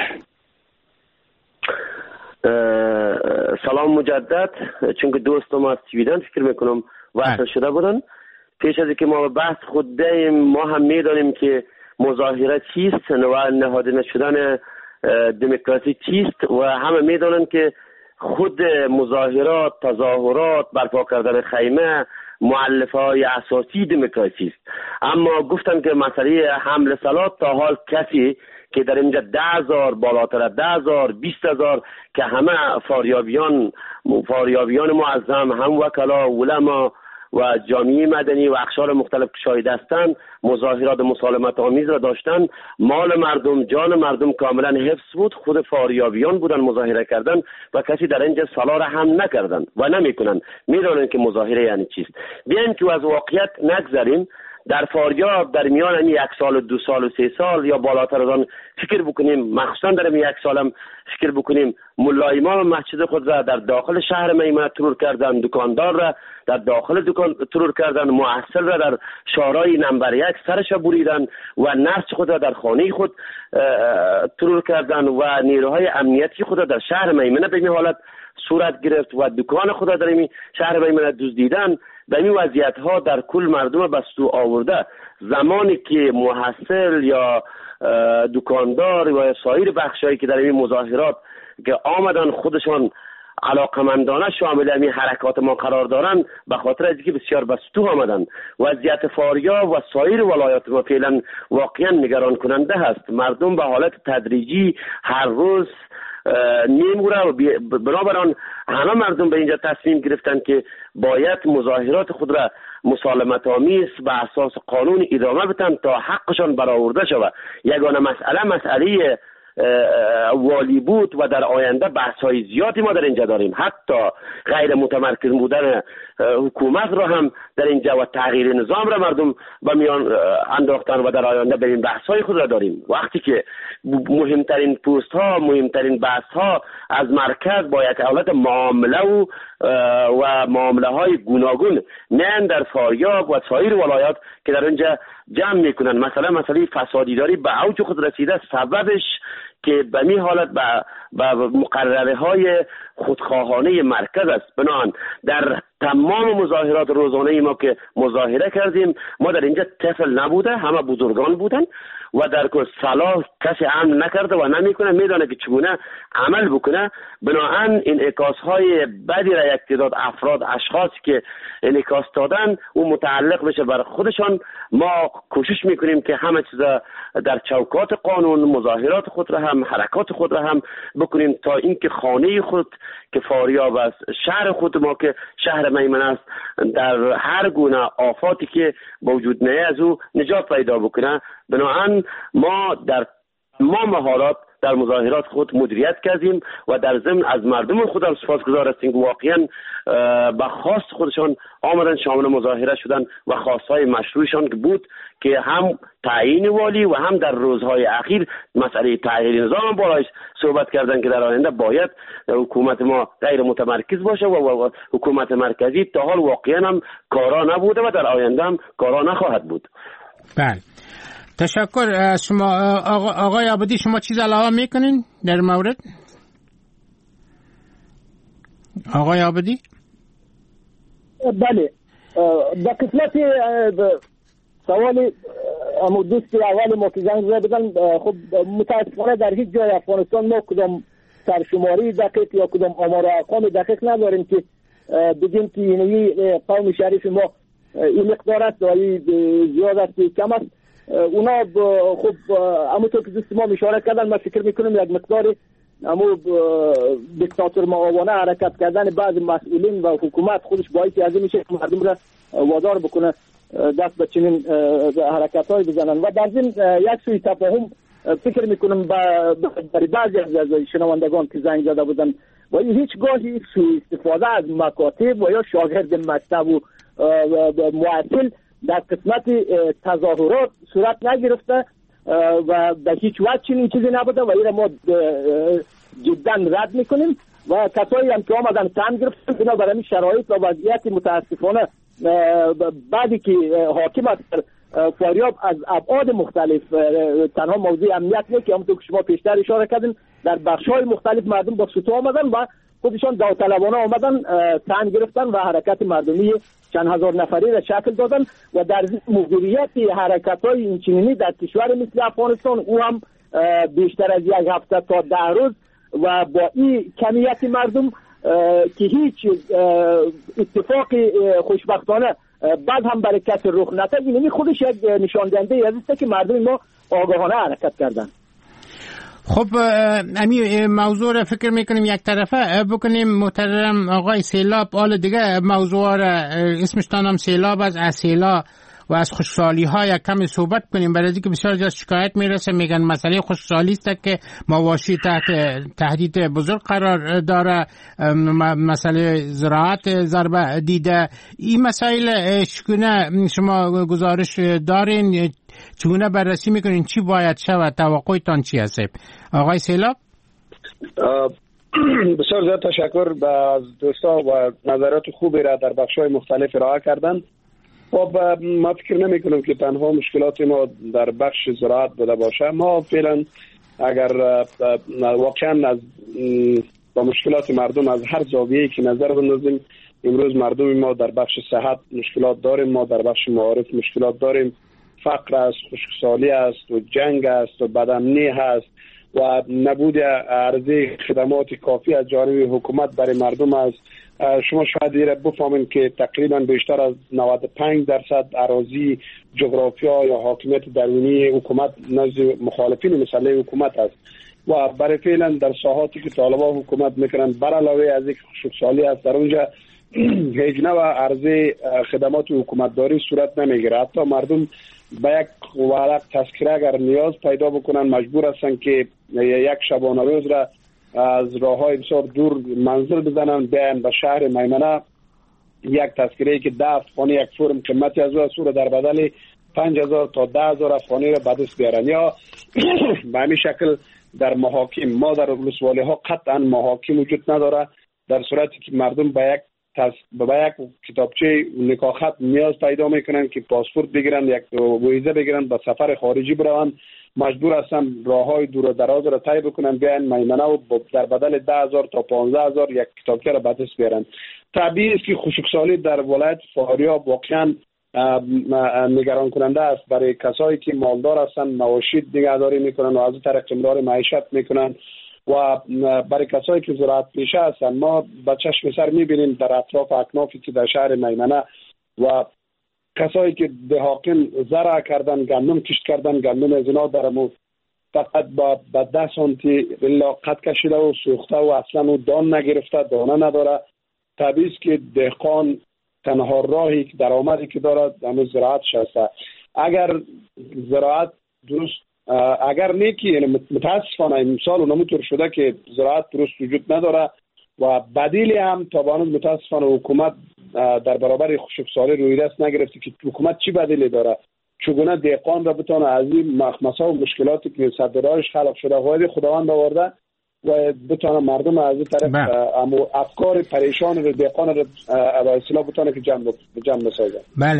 [SPEAKER 5] سلام مجدد چون که دوستم از سویدن فکر میکنم وصل شده بودن. پیش از اینکه ما به بحث خود دهیم ما هم میدانیم که مظاهره چیست و نهادینه شدن دموکراسی چیست و همه میدانند که خود مظاهرات تظاهرات برپا کردن خیمه مؤلفه های اساسی دموکراسی است. اما گفتن که مسئله حمل سلاح تا حال کسی که در اینجا ده هزار بالاتر ده هزار بیست هزار که همه فاریابیان فاریابیان معظم هم وکلا علما و جامعه مدنی و اقشار مختلف که شاهد هستند مظاهرات مسالمت آمیز را داشتن مال مردم جان مردم کاملا حفظ بود. خود فاریابیان بودن مظاهره کردن و کسی در اینجا سلاح را هم نکردن و نمیکنن. میدونن که مظاهره یعنی چیست. بیایم که از واقعیت نگذریم. در فاریاب در میان این یک سال و دو سال و سه سال یا بالاتر از آن فکر بکنیم مخصوصا در این یک سال هم فکر بکنیم ملا امام مسجد خود را در داخل شهر میمنه ترور کردن دکاندار را در داخل دکان ترور کردن محصل را در شهرهای نمبر یک سرش بریدن و نفس خود را در خانه خود ترور کردن و نیروهای امنیتی خود را در شهر میمنه به این حالت صورت گرفت و دکان خود را در این شهر میمنه دزدیدن. به این وضعیت ها در کل مردم بستو آورده زمانی که محصل یا دکاندار و سایر بخشایی که در این مظاهرات که آمدن خودشان علاقمندانه شامل این حرکات ما قرار دارن به خاطر از اینکه بسیار بستو آمدن. وضعیت فاریاب و سایر ولایات ما فعلا واقعا نگران کننده هست. مردم به حالت تدریجی هر روز نمیگوره و بنابراین همه مردم به اینجا تصمیم گرفتن که باید مظاهرات خود را مسالمت آمیز به اساس قانون ادامه بدن تا حقشان برآورده شود. یگانه مسئله مسئله والی بود و در آینده بحث های زیادی ما در اینجا داریم. حتی غیر متمرکز بودن حکومت را هم در اینجا و تغییر نظام را مردم به میان انداختن و در آینده به این بحث های خود را داریم. وقتی که مهمترین پست ها مهمترین بحث ها از مرکز با یک حالت معامله و و معامله های گوناگون نه در فاریاب و سایر ولایات که در اینجا جمع میکنن. مثلا مسئله فسادیداری به اوج خود رسیده، سببش که به می حالت به مقرره های خودخواهانه مرکز است. بنابراین در تمام مظاهرات روزانه ما که مظاهره کردیم، ما در اینجا طفل نبوده، همه بزرگان بودن و در که صلاح کسی عمل نکرده و نمیکنه، میدانه که چگونه عمل بکنه. بنابراین این انعکاس های بدی را یک تعداد افراد اشخاص که انعکاس دادن و متعلق بشه بر خودشان، ما کوشش میکنیم که همه چیز در چوکات قانون مظاهرات خود را هم حرکات خود را هم بکنیم تا اینکه خانه خود که فاریاب است، شهر خود ما که شهر میمن است، در هر گونه آفاتی که موجود نه از او نجات پیدا بکنه. بنابراین ما در تمام حالات در مظاهرات خود مدیریت کردیم و در ضمن از مردم خود هم سپاسگزار هستیم که واقعا به خواست خودشان آمدن شامل مظاهره شدن و خواستهای مشروعشان که بود که هم تعیین والی و هم در روزهای اخیر مسئله تغییر نظام بالایش صحبت کردن که در آینده باید حکومت ما غیر متمرکز باشه و حکومت مرکزی تا حال واقعا هم کارا نبوده و در آینده هم کارا نخواهد بود.
[SPEAKER 3] بله، تشکر از شما. آقا، آقای عابدی، شما چیز علاوه میکنین در مورد؟ آقای عابدی؟
[SPEAKER 4] بله، در قسمت سوال امو دوستی اول ما که زنگ زده بدن، خب متاسفانه در هیچ جای افغانستان ما کدام سرشماری دقیق یا کدام آمار ارقام دقیق نداریم که بگیم که اینوی قوم شریف ما این مقدار است و این زیاد است کم است. اونا خب همونطور که دوست ما اشاره کردن، ما فکر میکنم یک مقدار همون دیکتاتور معاونه حرکت کردن بعض مسئولین و حکومت خودش باعث از این میشه که مردم را وادار بکنه دست به چنین حرکت های بزنن. و در ضمن یک سوی تفاهم فکر میکنم برای بعضی از شنوندگان که زنگ زده بودن و هیچگاه هیچ سوی استفاده از مکاتب و یا شاگرد مکتب و معطل در قسمت تظاهرات صورت نگرفته و به هیچ وجه چنین چیزی نبوده و این ما جدا رد میکنیم و کسایی هم که آمدن تن گرفتن بنابراین شرایط و وضعیت متاسفانه بعدی که حاکم است فاریاب از ابعاد مختلف، تنها موضوع امنیت نه که همونطور که شما پیشتر اشاره کردین در بخش‌های مختلف مردم با سوتو آمدن و خودشان داوطلبانه آمدن تن گرفتن و حرکت مردمی چند هزار نفری را شکل دادن و در مدیریت حرکت‌های اینچنینی در کشور مثل افغانستان او هم بیشتر از یک هفته تا ده روز و با این کمیت مردم که هیچ اتفاق خوشبختانه بعد هم برای کسی رخ نده، اینمی خودش یک نشان دهنده است که مردم ما آگاهانه حرکت کردن.
[SPEAKER 3] خب امی موضوع را فکر میکنیم یک طرفه بکنیم. محترم آقای سیلاب، حال دیگه موضوع را اسمش تانم سیلاب از سیلاب و از خوشحالی ها یک کمی صحبت کنیم، برای اینکه بسیار جا شکایت میرسه، میگن مسئله خوشحالی است که مواشی تحت تهدید بزرگ قرار داره، مسئله زراعت ضربه دیده. این مسائل چگونه شما گزارش دارین، چگونه بررسی میکنین، چی باید شود، توقعتان چی هست؟ آقای سیلاب.
[SPEAKER 6] بسیار زیاد تشکر از دوستا و نظرات خوبی را در بخش‌های مختلف ارائه کردن. خب ما فکر نمی کنم که تنها مشکلات ما در بخش زراعت بوده باشه. ما فعلا اگر واقعا از با مشکلات مردم از هر زاویه‌ای که نظر بندازیم، امروز مردم ما در بخش صحت مشکلات داریم، ما در بخش معارف مشکلات داریم، فقر است، خشکسالی است و جنگ است و بدامنی هست و نبود عرضه خدمات کافی از جانب حکومت برای مردم است. شما شاید دیره بفهمین که تقریبا بیشتر از نود و پنج درصد اراضی جغرافیا یا حاکمیت درونی حکومت نزد مخالفین مسئله حکومت است. و برای فعلا در ساحاتی که طالبان حکومت میکنن بر علاوه از یک خشکسالی است در اونجا هیچ نوع عرضه خدمات حکومتداری صورت نمیگیره. حتی مردم به یک ورق تذکره اگر نیاز پیدا بکنن مجبور هستن که یک شبانه روز را از راههای بسیار دور منزل بزنن بیان به شهر میمنه یک تذکره که ده افغانی یک فرم قیمتی از او سور در بدل پنج هزار تا ده هزار افغانی را به دست بیارن. یا به همین شکل در محاکم ما در ولسوالی ها قطعا محاکم وجود نداره، در صورتی که مردم به یک تس... به یک کتابچه نکاح خط نیاز پیدا میکنن که پاسپورت بگیرن، یک ویزه بگیرن، به سفر خارجی بروند، مجبور هستن راههای دور و دراز را طی بکنن بیان میمنه و در بدل ده هزار تا پانزده هزار یک کتابچه را به دست بیارن. طبیعی است که خشکسالی در ولایت فاریاب واقعا نگران کننده است برای کسایی که مالدار هستند، مواشی نگهداری میکنن و از طریق امرار معیشت میکنن و برای کسایی که زراعت پیشه هستند. ما با چشم سر میبینیم در اطراف اکنافی که در شهر میمنه و کسایی که دهاقین زرع کردن، گندم کشت کردن، گندم از اینا درمو فقط با ده سانتی الا قد کشیده و سوخته و اصلا و دان نگرفته، دانه نداره. طبیعی است که دهقان تنها راهی که درآمدی که دارد همون زراعتش هست. اگر زراعت درست اگر نیکی یعنی متاسفانه امسال اونموطور شده که زراعت درست وجود نداره و بدیلی هم طبعا متاسفانه حکومت در برابر خشکسالی روی دست نگرفته که حکومت چی بدیلی داره، چگونه دهقان را بتونه از این مخمسه و مشکلاتی که صدراش خلق شده وارد خداوند آورده و بتونه مردم از این طرف اما افکار پریشان رو دهقان رو به اصطلاح بتونه که جمع جمع بسازه.
[SPEAKER 3] بله.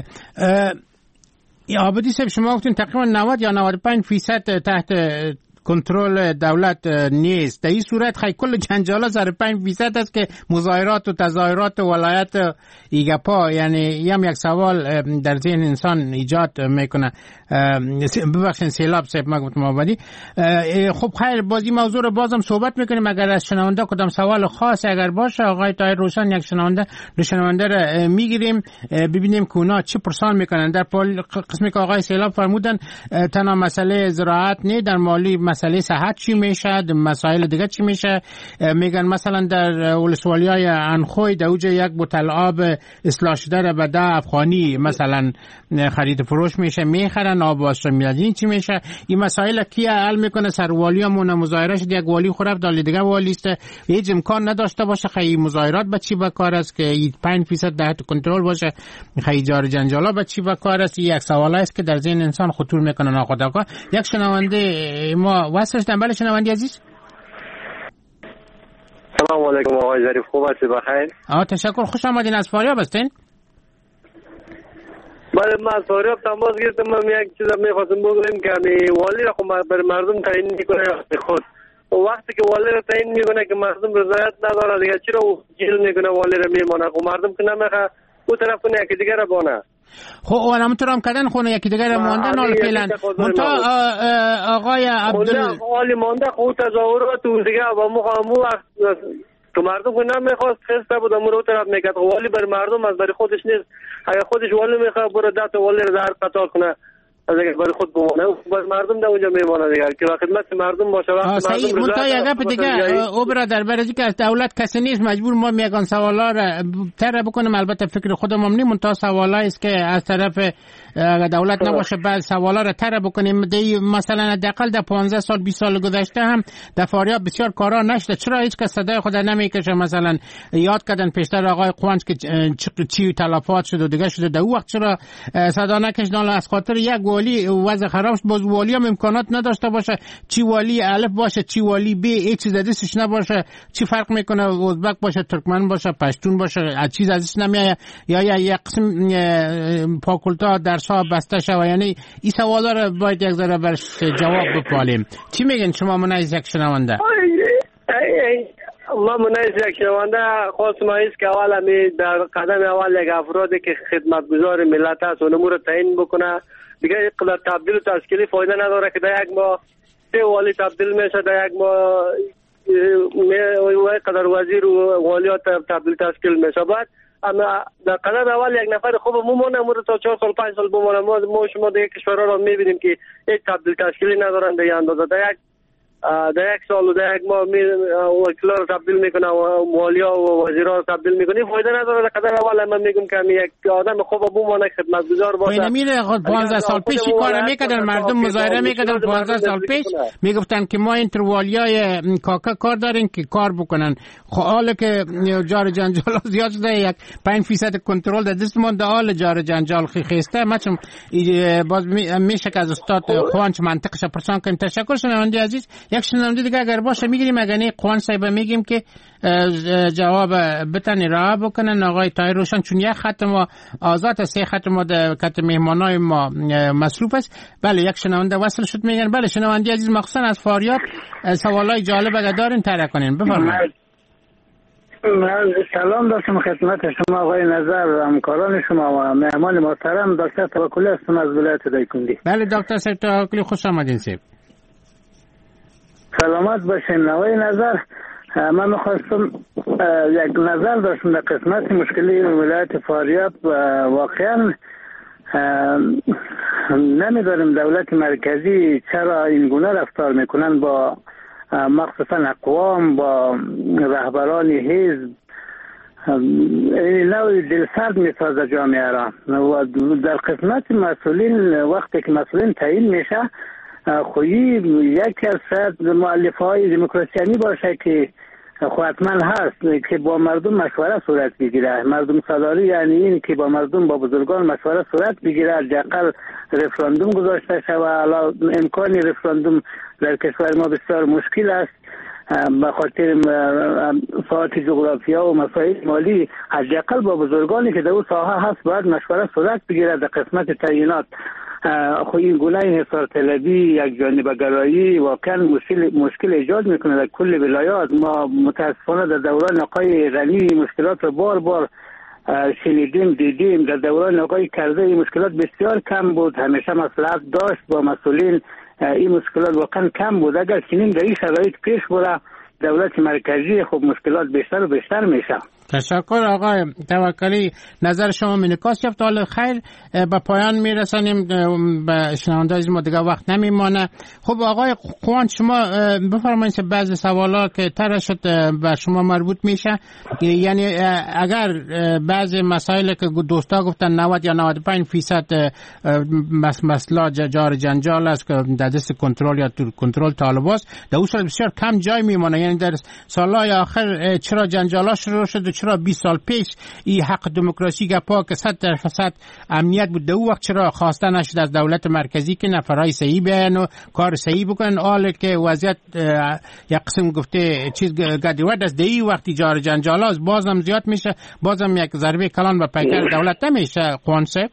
[SPEAKER 3] عابدی صاحب شما گفتین تقریبا نود یا نود و پنج فیصد تحت کنترل دولت نیست. در این صورت خیلی کل جنجالا سر پنج فیصد است که مظاهرات و تظاهرات ولایت ایگپا، یعنی هم یک سوال در ذهن انسان ایجاد میکنه. ببخشید سیلاب صاحب ما گفتم آبادی. خب خیر باز این موضوع رو بازم صحبت میکنیم. اگر از شنونده کدام سوال خاص اگر باشه آقای طاهر روشن یک شنونده رو شنونده رو میگیریم ببینیم که اونا چی پرسان میکنن. در قسمی که آقای سیلاب فرمودن تنها مسئله زراعت نه، در مالی مسئله صحت چی میشه، مسائل دیگه چی میشه. میگن مثلا در ولسوالیای انخوی در اوج یک بوتل آب اصلاح شده را به ده افغانی مثلا خرید فروش میشه، میخرن. آب واسه میادین چی میشه. این مسائل کی حل میکنه؟ سروالیامون مظاهره شد یک والی خراب دال دیگه والی است، هیچ امکان نداشته باشه خیلی مظاهرات به چی به کار است که پنج فیصد تحت کنترل باشه، خیلی جار جنجالا به چی به کار است. یک سوال است که در ذهن انسان خطور میکنه ناخودآگاه. یک شنونده ما واسه دنبال شنونده عزیز.
[SPEAKER 10] سلام علیکم آقای ظریف، خوب هستی؟ بخیر.
[SPEAKER 3] آ تشکر، خوش آمدین. از فاریاب هستین؟
[SPEAKER 10] بله من از فاریاب تماس گرفتم. من یک چیز می‌خواستم بگم که والی را خب بر مردم تعیین میکنه خود. وقتی که والی را تعیین میکنه که مردم رضایت نداره دیگه چرا جیل میکنه والی را میمونه؟ خب مردم که نمیخواد او طرف کنه یکی دیگه را بانه.
[SPEAKER 3] خب اون هم تو هم کردن خونه یکی دیگه را ماندن حال فعلا. منتها آقای عبدال
[SPEAKER 10] والی مانده خود تظاهرات و دیگه با مو وقت تو مردم که نمیخواست خسته بود امور طرف میکرد. والی بر مردم از برای خودش نیست. اگر خودش والی میخواد برو ده تا والی رو در قطار کنه از اگر برای خود بمونه بر مردم در اونجا میمونه دیگه که وقت خدمت مردم باشه. وقت مردم
[SPEAKER 3] منتها یک گپ دیگه او برادر برای که از دولت کسی نیست مجبور ما میگن سوالا رو طرح بکنیم. البته فکر خودم هم نیم منتها سوالایی است که از طرف دولت نباشه بعد سوالا رو طرح بکنیم. دی مثلا حداقل در پانزده سال بیست سال گذشته هم در فاریاب بسیار کارا نشده، چرا هیچ کس صدای خود نمیکشه؟ مثلا یاد کردن پیشتر آقای قوانج که چی تلفات شد و دیگه شده، در اون وقت چرا صدا نکشیدن؟ از خاطر یک والی وضع خراب شد. باز والی هم امکانات نداشته باشه، چی والی الف باشه چی والی ب، هیچ چیز ازش نباشه. چی فرق میکنه ازبک باشه ترکمن باشه پشتون باشه از چیز ازش نمیاد یا یا یک قسم فاکولته درس‌ها بسته شوه؟ یعنی این سوالا رو باید یک ذره برش جواب بپالیم. چی میگن شما منایز یک شنونده؟
[SPEAKER 10] ما منایز یک شنونده خواستم ایست که اول همی در قدم اول یک افرادی که خدمتگزار ملت هست اونمو رو تعیین بکنه دیگه. یک قدر تبدیل و تشکیلی فایده نداره که در یک ماه سه والی تبدیل میشه، در یک ماه قدر وزیر و والیات تبدیل تشکیل میشه. بعد اما در قدم اول یک نفر خوب ممونه امور تا چهار سال پنج سال بمونه. ما ما شما دیگه کشورها رو میبینیم که هیچ تبدیل تشکیلی ندارن به اندازه. در یک در یک سال و در یک ماه وکیلا رو تبدیل میکنه و والیا و وزیرا رو تبدیل میکنه، فایده نداره. قدر اول من میگم که یک آدم خوب بمونه، خدمتگزار باشه.
[SPEAKER 3] خب نمیره. پانزده سال پیش این کارو میکردن، مردم مظاهره میکردن. پانزده سال پیش میگفتن که ما این والیای کاکا کار داریم که کار بکنن. خب حالا که جار جنجال زیاد شده، یک پنج درصد کنترل در دست مونده، حال جار جنجال خیسته. ما چون باز میشه که از استاد خوانچ منطقش پرسان کنیم. تشکر شنونده عزیز. یک شنونده دیگه اگر باشه میگیریم، اگر نه خوان صاحب میگیم که جواب بتن را بکنن. آقای طاهر روشن، چون یک خط ما آزاد است، سه خط ما در خط مهمانای ما مصروف است. بله یک شنونده وصل شد میگن. بله شنونده عزیز، مخصوصا از فاریاب سوالای جالب اگر دارین طرح کنین، بفرمایید.
[SPEAKER 9] من سلام داشتم خدمت شما آقای نظر و همکاران شما و مهمان محترم دکتر توکلی هستم از ولایت دایکنډي.
[SPEAKER 3] بله دکتر صاحب توکلی، خوش آمدین. صاحب
[SPEAKER 9] سلامت باشین. آقای نظر، من میخواستم یک نظر داشتم در قسمت مشکلی ولایت فاریاب. واقعا نمیداریم دولت مرکزی چرا این گونه رفتار میکنن با مخصوصا اقوام، با رهبران حزب. این نوع دلسرد میسازه جامعه را. و در قسمت مسئولین، وقتی که مسئولین تعیین میشه، خویی یکی از شاید مؤلفه های دموکراسی باشه که خو حتما هست که با مردم مشوره صورت بگیره. مردم سالاری یعنی این که با مردم، با بزرگان مشوره صورت بگیره. حداقل رفراندوم گذاشته شود. حالا امکان رفراندوم در کشور ما بسیار مشکل است به خاطر ساعت جغرافیا و مسائل مالی. حداقل با بزرگانی که در اون ساحه هست باید مشوره صورت بگیره در قسمت تعیینات. خو این گونه حصار طلبی، یک جانبه گرایی واقعا مشکل مشکل ایجاد میکنه در کل ولایات. ما متاسفانه در دوران آقای غنی مشکلات رو بار بار شنیدیم، دیدیم. در دوران آقای کرزی مشکلات بسیار کم بود، همیشه مصلحت داشت با مسئولین. این مشکلات واقعا کم بود. اگر چنین در این شرایط پیش بره دولت مرکزی، خب مشکلات بیشتر و بیشتر میشه.
[SPEAKER 3] تشکر آقای توکلی، نظر شما منعکس شد. حال خیر، به پایان میرسانیم، به شنونده از ما دیگه وقت نمیمانه. خب آقای خوان، شما بفرمایید که بعضی سوالات که طرح شد به شما مربوط میشه. یعنی اگر بعضی مسائل که دوستا گفتن نود یا نود و پنج درصد مسئله جار جنجال است که در دست کنترل یا کنترل طالب است، در اون صورت بسیار کم جای میمانه. یعنی در سالهای آخر چرا جنجالا شروع شد؟ چرا بیست سال پیش این حق دموکراسی گپا که صد درصد امنیت بود، دو وقت چرا خواسته نشد از دولت مرکزی که نفرای صحیح بیان و کار صحیح بکنن؟ حال که وضعیت یک قسم گفته چیز گدیوت است، دی وقتی جار جنجالا است بازم زیاد میشه، بازم یک ضربه کلان به پیکر دولت نمیشه. قوانسه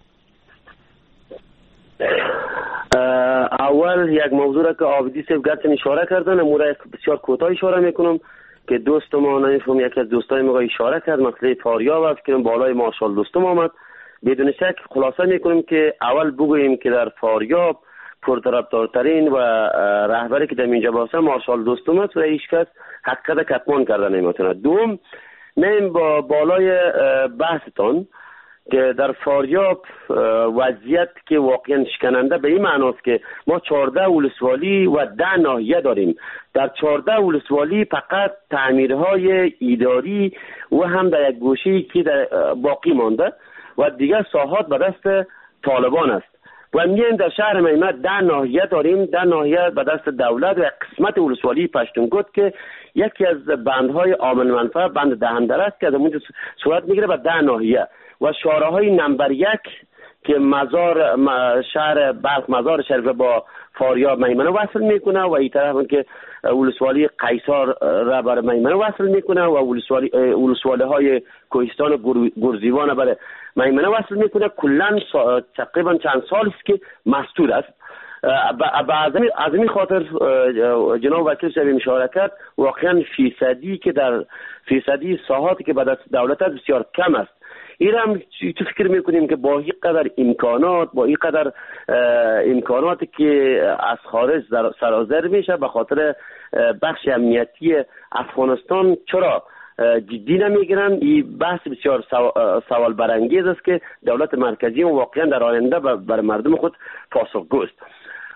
[SPEAKER 5] اول یک موضوع را که آبدی صاحب گفتن اشاره کردن، امور بسیار کوتاه اشاره میکنم که دوست ما نمیفهم، یکی از دوستای ما اشاره کرد مسئله فاریاب و فکرم بالای مارشال دوستم آمد. بدون شک خلاصه میکنیم که اول بگوییم که در فاریاب پرطرفدارترین و رهبری که در اینجا باشه مارشال دوستم است و هیچ کس حقیقت کتمان کردن نمیتونه. دوم، نیم با بالای بحثتان که در فاریاب وضعیت که واقعا شکننده به این معناست که ما چهارده ولسوالی و ده ناحیه داریم. در چهارده ولسوالی فقط تعمیرهای اداری و هم در یک گوشه‌ای که در باقی مانده و دیگر ساحات به دست طالبان است. و میایم در شهر میمنه ده ناحیه داریم، ده ناحیه به دست دولت و یک قسمت ولسوالی پشتونگوت که یکی از بندهای عامل منفعه بند دهنده است که از اونجا صورت میگیره به ده ناحیه و شارع‌های نمبر یک که مزار شهر بلخ مزار شریف با فاریاب میمنه وصل میکنه و این طرف که ولسوالی قیصر را بر میمنه وصل میکنه و ولسوالی ولسوالی های کوهستان و گرزیوان بر میمنه وصل میکنه. کلا تقریبا چند سال است که مسدود است. از این خاطر جناب وکیل صاحب اشاره کرد واقعا فیصدی که در فیصدی ساحاتی که به دست دولت است بسیار کم است. این هم تو فکر میکنیم که با این قدر امکانات، با این قدر امکاناتی که از خارج سرازیر میشه به خاطر بخش امنیتی افغانستان چرا جدی نمیگیرن؟ این بحث بسیار سوال برانگیز است که دولت مرکزی واقعا در آینده بر مردم خود پاسخگو است.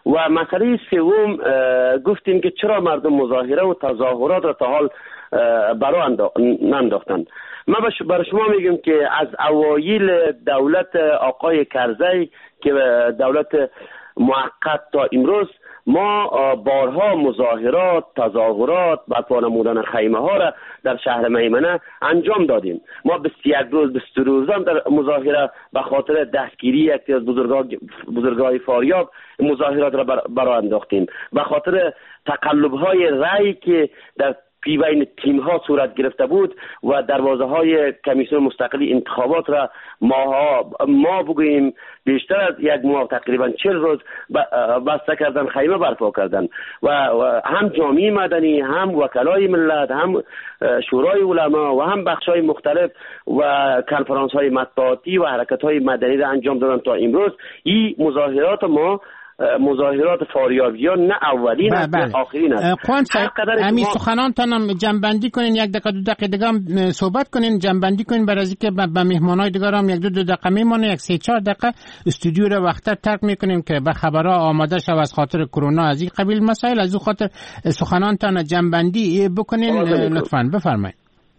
[SPEAKER 5] و مسئله سوم گفتیم که چرا مردم مظاهره و تظاهرات را تا حال برای ننداختن. من برای شما میگم که از اوایل دولت آقای کرزی که دولت موقت تا امروز ما بارها مظاهرات، تظاهرات، برپا نمودن خیمه ها را در شهر میمنه انجام دادیم. ما بیست و یک روز بیست روز هم در مظاهره به خاطر دستگیری یکی از بزرگای فاریاب مظاهرات را برآ انداختیم. به خاطر تقلب های رأی که در پی بین تیم ها صورت گرفته بود و دروازه های کمیسیون مستقلی انتخابات را ما ما بگوییم بیشتر از یک ماه تقریبا چهل روز بسته کردن، خیمه برپا کردن و هم جامعه مدنی، هم وکلای ملت، هم شورای علما و هم بخش های مختلف و کنفرانس های مطبوعاتی و حرکت های مدنی را انجام دادن تا امروز. این مظاهرات ما مظاهرات فاریابیان نه اولین است نه آخرین است.
[SPEAKER 3] قوان صاحب همین سخنانتان هم جنبندی کنین، یک دقیقه دو دقیقه دیگه هم صحبت کنین، جنبندی کنین برای اینکه به مهمانای دیگه هم یک دو دو دقیقه میمونه، یک سه چهار دقیقه استودیو رو وقتا ترک میکنیم که به خبرها آماده شو از خاطر کرونا از این قبیل مسائل. از اون خاطر سخنانتان جنبندی بکنین لطفاً بفرمایید.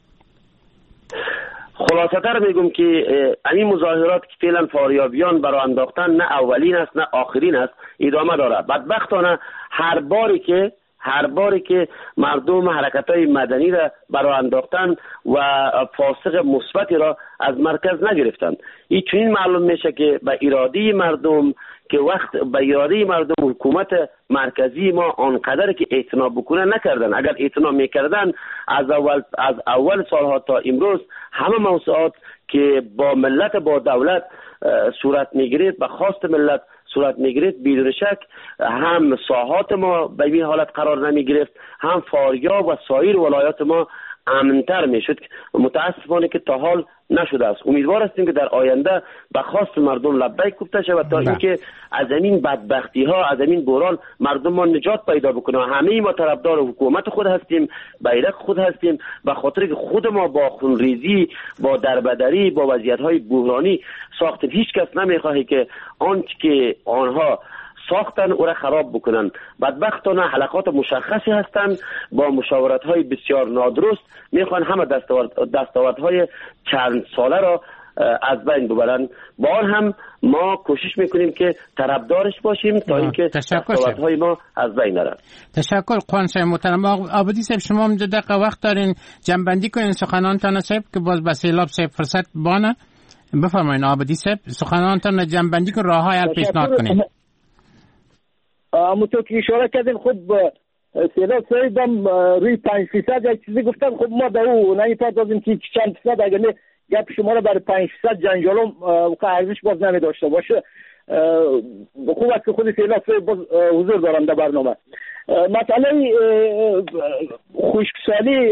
[SPEAKER 5] خلاصه تر میگم که این مظاهرات که فعلا فاریابیان برای انداختن نه اولین است نه آخرین است، ادامه داره. بدبختانه هر باری که هر باری که مردم حرکت‌های مدنی را برای انداختن و پاسخ مثبتی را از مرکز نگرفتن. این چنین معلوم میشه که به اراده مردم که وقت به اراده مردم حکومت مرکزی ما آنقدر که اعتنا بکنه نکردن. اگر اعتنا میکردن از اول از اول سالها تا امروز همه موضوعات که با ملت با دولت صورت میگیرید به خواست ملت صورت میگیرید بدون شک هم ساحات ما به این حالت قرار نمیگرفت، هم فاریاب و سایر ولایات ما امن‌تر میشد. متاسفانه که تا حال نشده است. امیدوار هستیم که در آینده به خواست مردم لبیک گفته شود تا اینکه از این بدبختی ها، از این بحران مردم ما نجات پیدا بکنه. همه ما طرفدار حکومت خود هستیم، بیرق خود هستیم، به خاطر که خود ما با خونریزی، با دربدری، با وضعیت های بحرانی ساختیم. هیچ کس نمیخواهی که آنچه که آنها ساختن او را خراب بکنن. بدبختانه حلقات مشخصی هستند با مشاورت های بسیار نادرست میخوان همه دستاورد دستاوردهای چند ساله را از بین ببرن. با آن هم ما کوشش میکنیم که طرفدارش باشیم تا اینکه دستاوردهای ما از بین نره.
[SPEAKER 3] تشکر قوان صاحب محترم. آبادی صاحب شما هم دو دقیقه وقت دارین جنبندی کنین سخنانتان صاحب که باز به سیلاب صاحب فرصت بانه. بفرمایید آبادی صاحب سخنانتان جنبندی کن، راههای حل پیشنهاد کنین.
[SPEAKER 4] همونطور که اشاره کردیم خب سیلاب صاحب هم روی پنج فیصد یک چیزی گفتن. خب ما در او نمیپردازیم که چند فیصد اگر نه گپ شما رو برای پنج فیصد جنجالم ارزش باز نمی داشته باشه. خوب است که خود سیلاب صاحب باز حضور دارم در برنامه. مسئله خشکسالی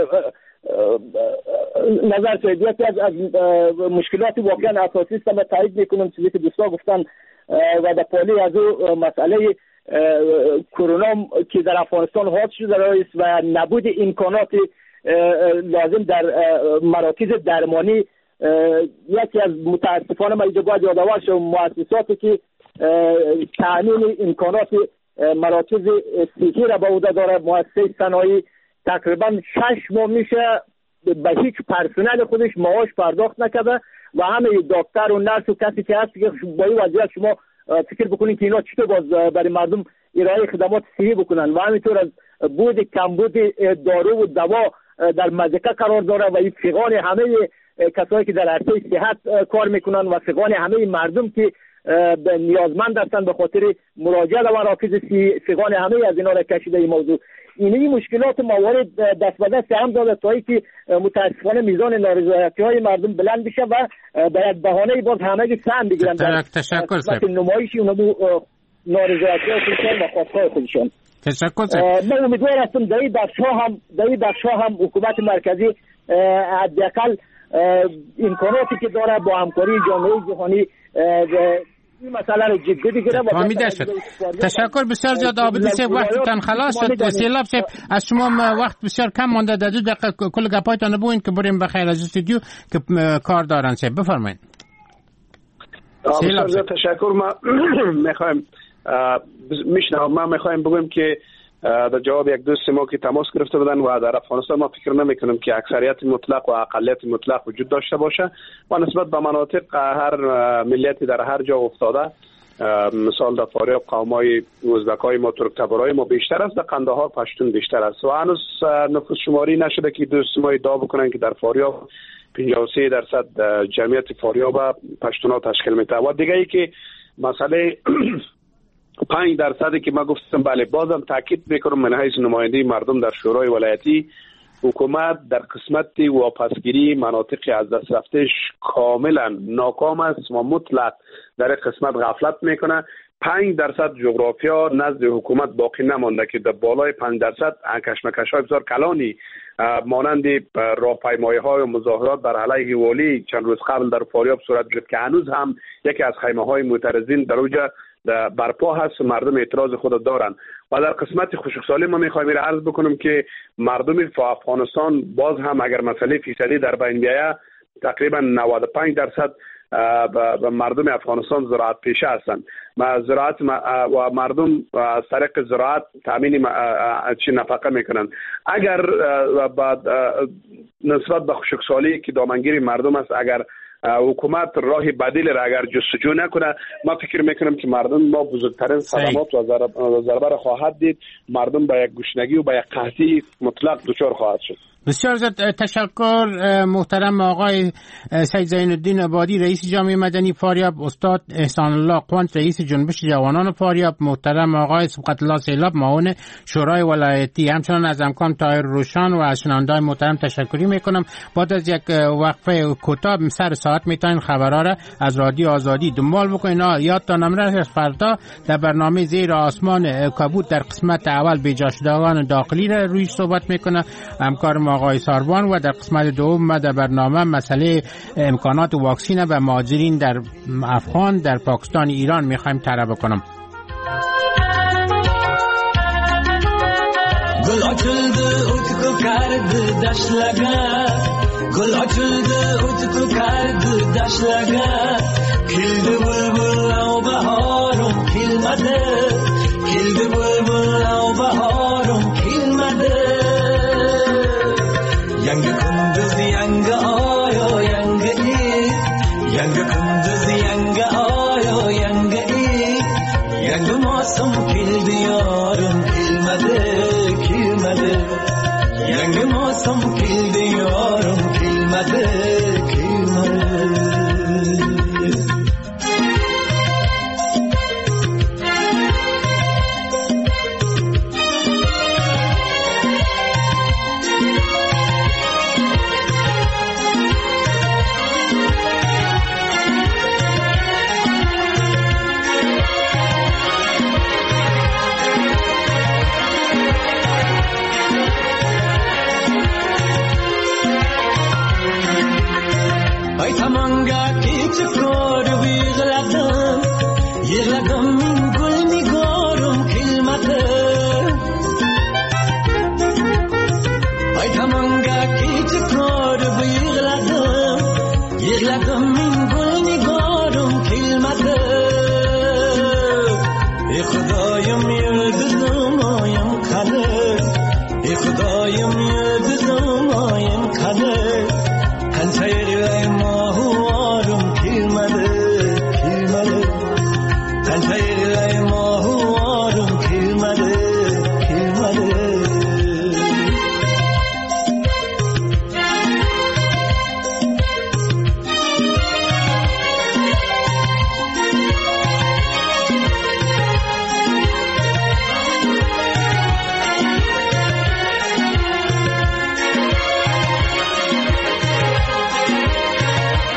[SPEAKER 4] نظر صاحب یکی از, از مشکلات واقعا اساسی است و تایید میکنم چیزی که دوستا گفتن و در پالی از او مسئله کرونا که در افغانستان حادث شده است و نبود امکانات لازم در مراکز درمانی. یکی از متاسفانه ما اینجا باید یادآور شوم مؤسساتی که تامین امکانات مراکز صحی را به عهده داره، مؤسسه صنایع تقریبا شش ماه میشه به هیچ پرسنل خودش معاش پرداخت نکرده و همه دکتر و نرس و کسی که هست که با این وضعیت شما فکر بکنید که اینا چطور باز برای مردم ارائه خدمات صحی بکنن و همینطور از بود کمبود دارو و دوا در مزیقه قرار داره و این فقان همه کسایی که در عرصه صحت کار میکنن و فقان همه مردم که نیازمند هستن به خاطر مراجعه به مراکز صحی، فقان همه از اینا را کشیده این موضوع. اینی مشکلات موارد دست به دست هم داده تا اینکه متاسفانه میزان نارضایتی های مردم بلند بشه و به یک بهانه باز همه سهم بگیرن در
[SPEAKER 3] تشکر صاحب
[SPEAKER 4] نمایشی اونم نارضایتی های خودشان و خواستهای خودشان.
[SPEAKER 3] تشکر صاحب.
[SPEAKER 4] من امیدوار هستم در این بخش‌ها هم در این بخش‌ها هم حکومت مرکزی حداقل امکاناتی که داره با همکاری جامعه جهانی این مسئله رو جدی بگیره.
[SPEAKER 3] تشکر بسیار زیاد آبادی صاحب، وقتتان خلاص شد. سیلاب صاحب از شما وقت بسیار کم مانده، در دو دقیقه کل گپایتان بگوین که بریم بخیر از استودیو که کار دارن. صاحب بفرمایید.
[SPEAKER 6] سیلاب صاحب تشکر. ما میخوایم میشنم. ما میخوایم بگویم که در جواب یک دوست ما که تماس گرفته بودن و در افغانستان ما فکر نمیکنم که اکثریت مطلق و اقلیت مطلق وجود داشته باشه و نسبت به مناطق هر ملیتی در هر جا افتاده، مثال در فاریاب قومای ازبکای ما، ترک تبارای ما بیشتر است، در قندهار پشتون بیشتر است و هنوز نفوس شماری نشده که دوست ما ادعا بکنن که در فاریاب پنجاه و سه درصد جمعیت فاریاب پشتونا تشکیل میده. و دیگه ای که مسئله پنج درصدی که ما گفتم، بله بازم تاکید میکنم من حیث نماینده مردم در شورای ولایتی، حکومت در قسمت واپسگیری مناطق از دست رفتهش کاملا ناکام است و مطلق در قسمت غفلت میکنه. پنج درصد جغرافیا نزد حکومت باقی نمانده که در بالای پنج درصد کشمکش های بسیار کلانی مانند راهپیمایی های و مظاهرات بر علیه والی چند روز قبل در فاریاب صورت گرفت که هنوز هم یکی از خیمه های معترضین در اونجا برپا هست و مردم اعتراض خود دارن. و در قسمت خشکسالی ما میخوایم را عرض بکنم که مردم افغانستان باز هم اگر مسئله فیصدی در بین بیاید تقریبا نود و پنج درصد و مردم افغانستان زراعت پیشه هستند. زراعت و مردم از طریق زراعت تامین چی نفقه میکنند. اگر بعد نسبت به خشکسالی که دامنگیر مردم است، اگر حکومت راه بدیل را اگر جستجو نکنه، ما فکر میکنم که مردم ما بزرگترین صدمات و ضربه را خواهد دید. مردم به یک گشنگی و به یک قحطی مطلق دچار خواهد شد.
[SPEAKER 3] بسیار زیاد تشکر محترم آقای سید زین الدین عبادی، رئیس جامعه مدنی فاریاب، استاد احسان الله قوانچ، رئیس جنبش جوانان فاریاب، محترم آقای سبقت الله سیلاب، معاون شورای ولایتی، همچنان از همکارم طاهر روشان و از شنونده‌های محترم تشکری میکنم. بعد از یک وقفه کوتاه سر ساعت میتونین خبرها را از رادیو آزادی دنبال بکنین. یادتان نمره فردا در برنامه زیر آسمان کبود در قسمت اول بیجا شدگان داخلی را روی صحبت میکنه همکارم آقای ساربان و در قسمت دوم در برنامه مسئله امکانات واکسین و مهاجرین در افغان در پاکستان ایران میخوایم طرح بکنم.
[SPEAKER 11] گل açıldı utku kardı daşlaga gul açıldı utku kardı daşlaga kildi bulbul av baharum kilmadi kildi bulbul av baharum kilmadi yangi kunduz yangi oyo yangi it yangi kunduz yangi oyo yangi it yangi mavsum kildi yorim kilmadi kilmadi yangi mavsum kildi yorim kilmadi kilmadi Yig'ladim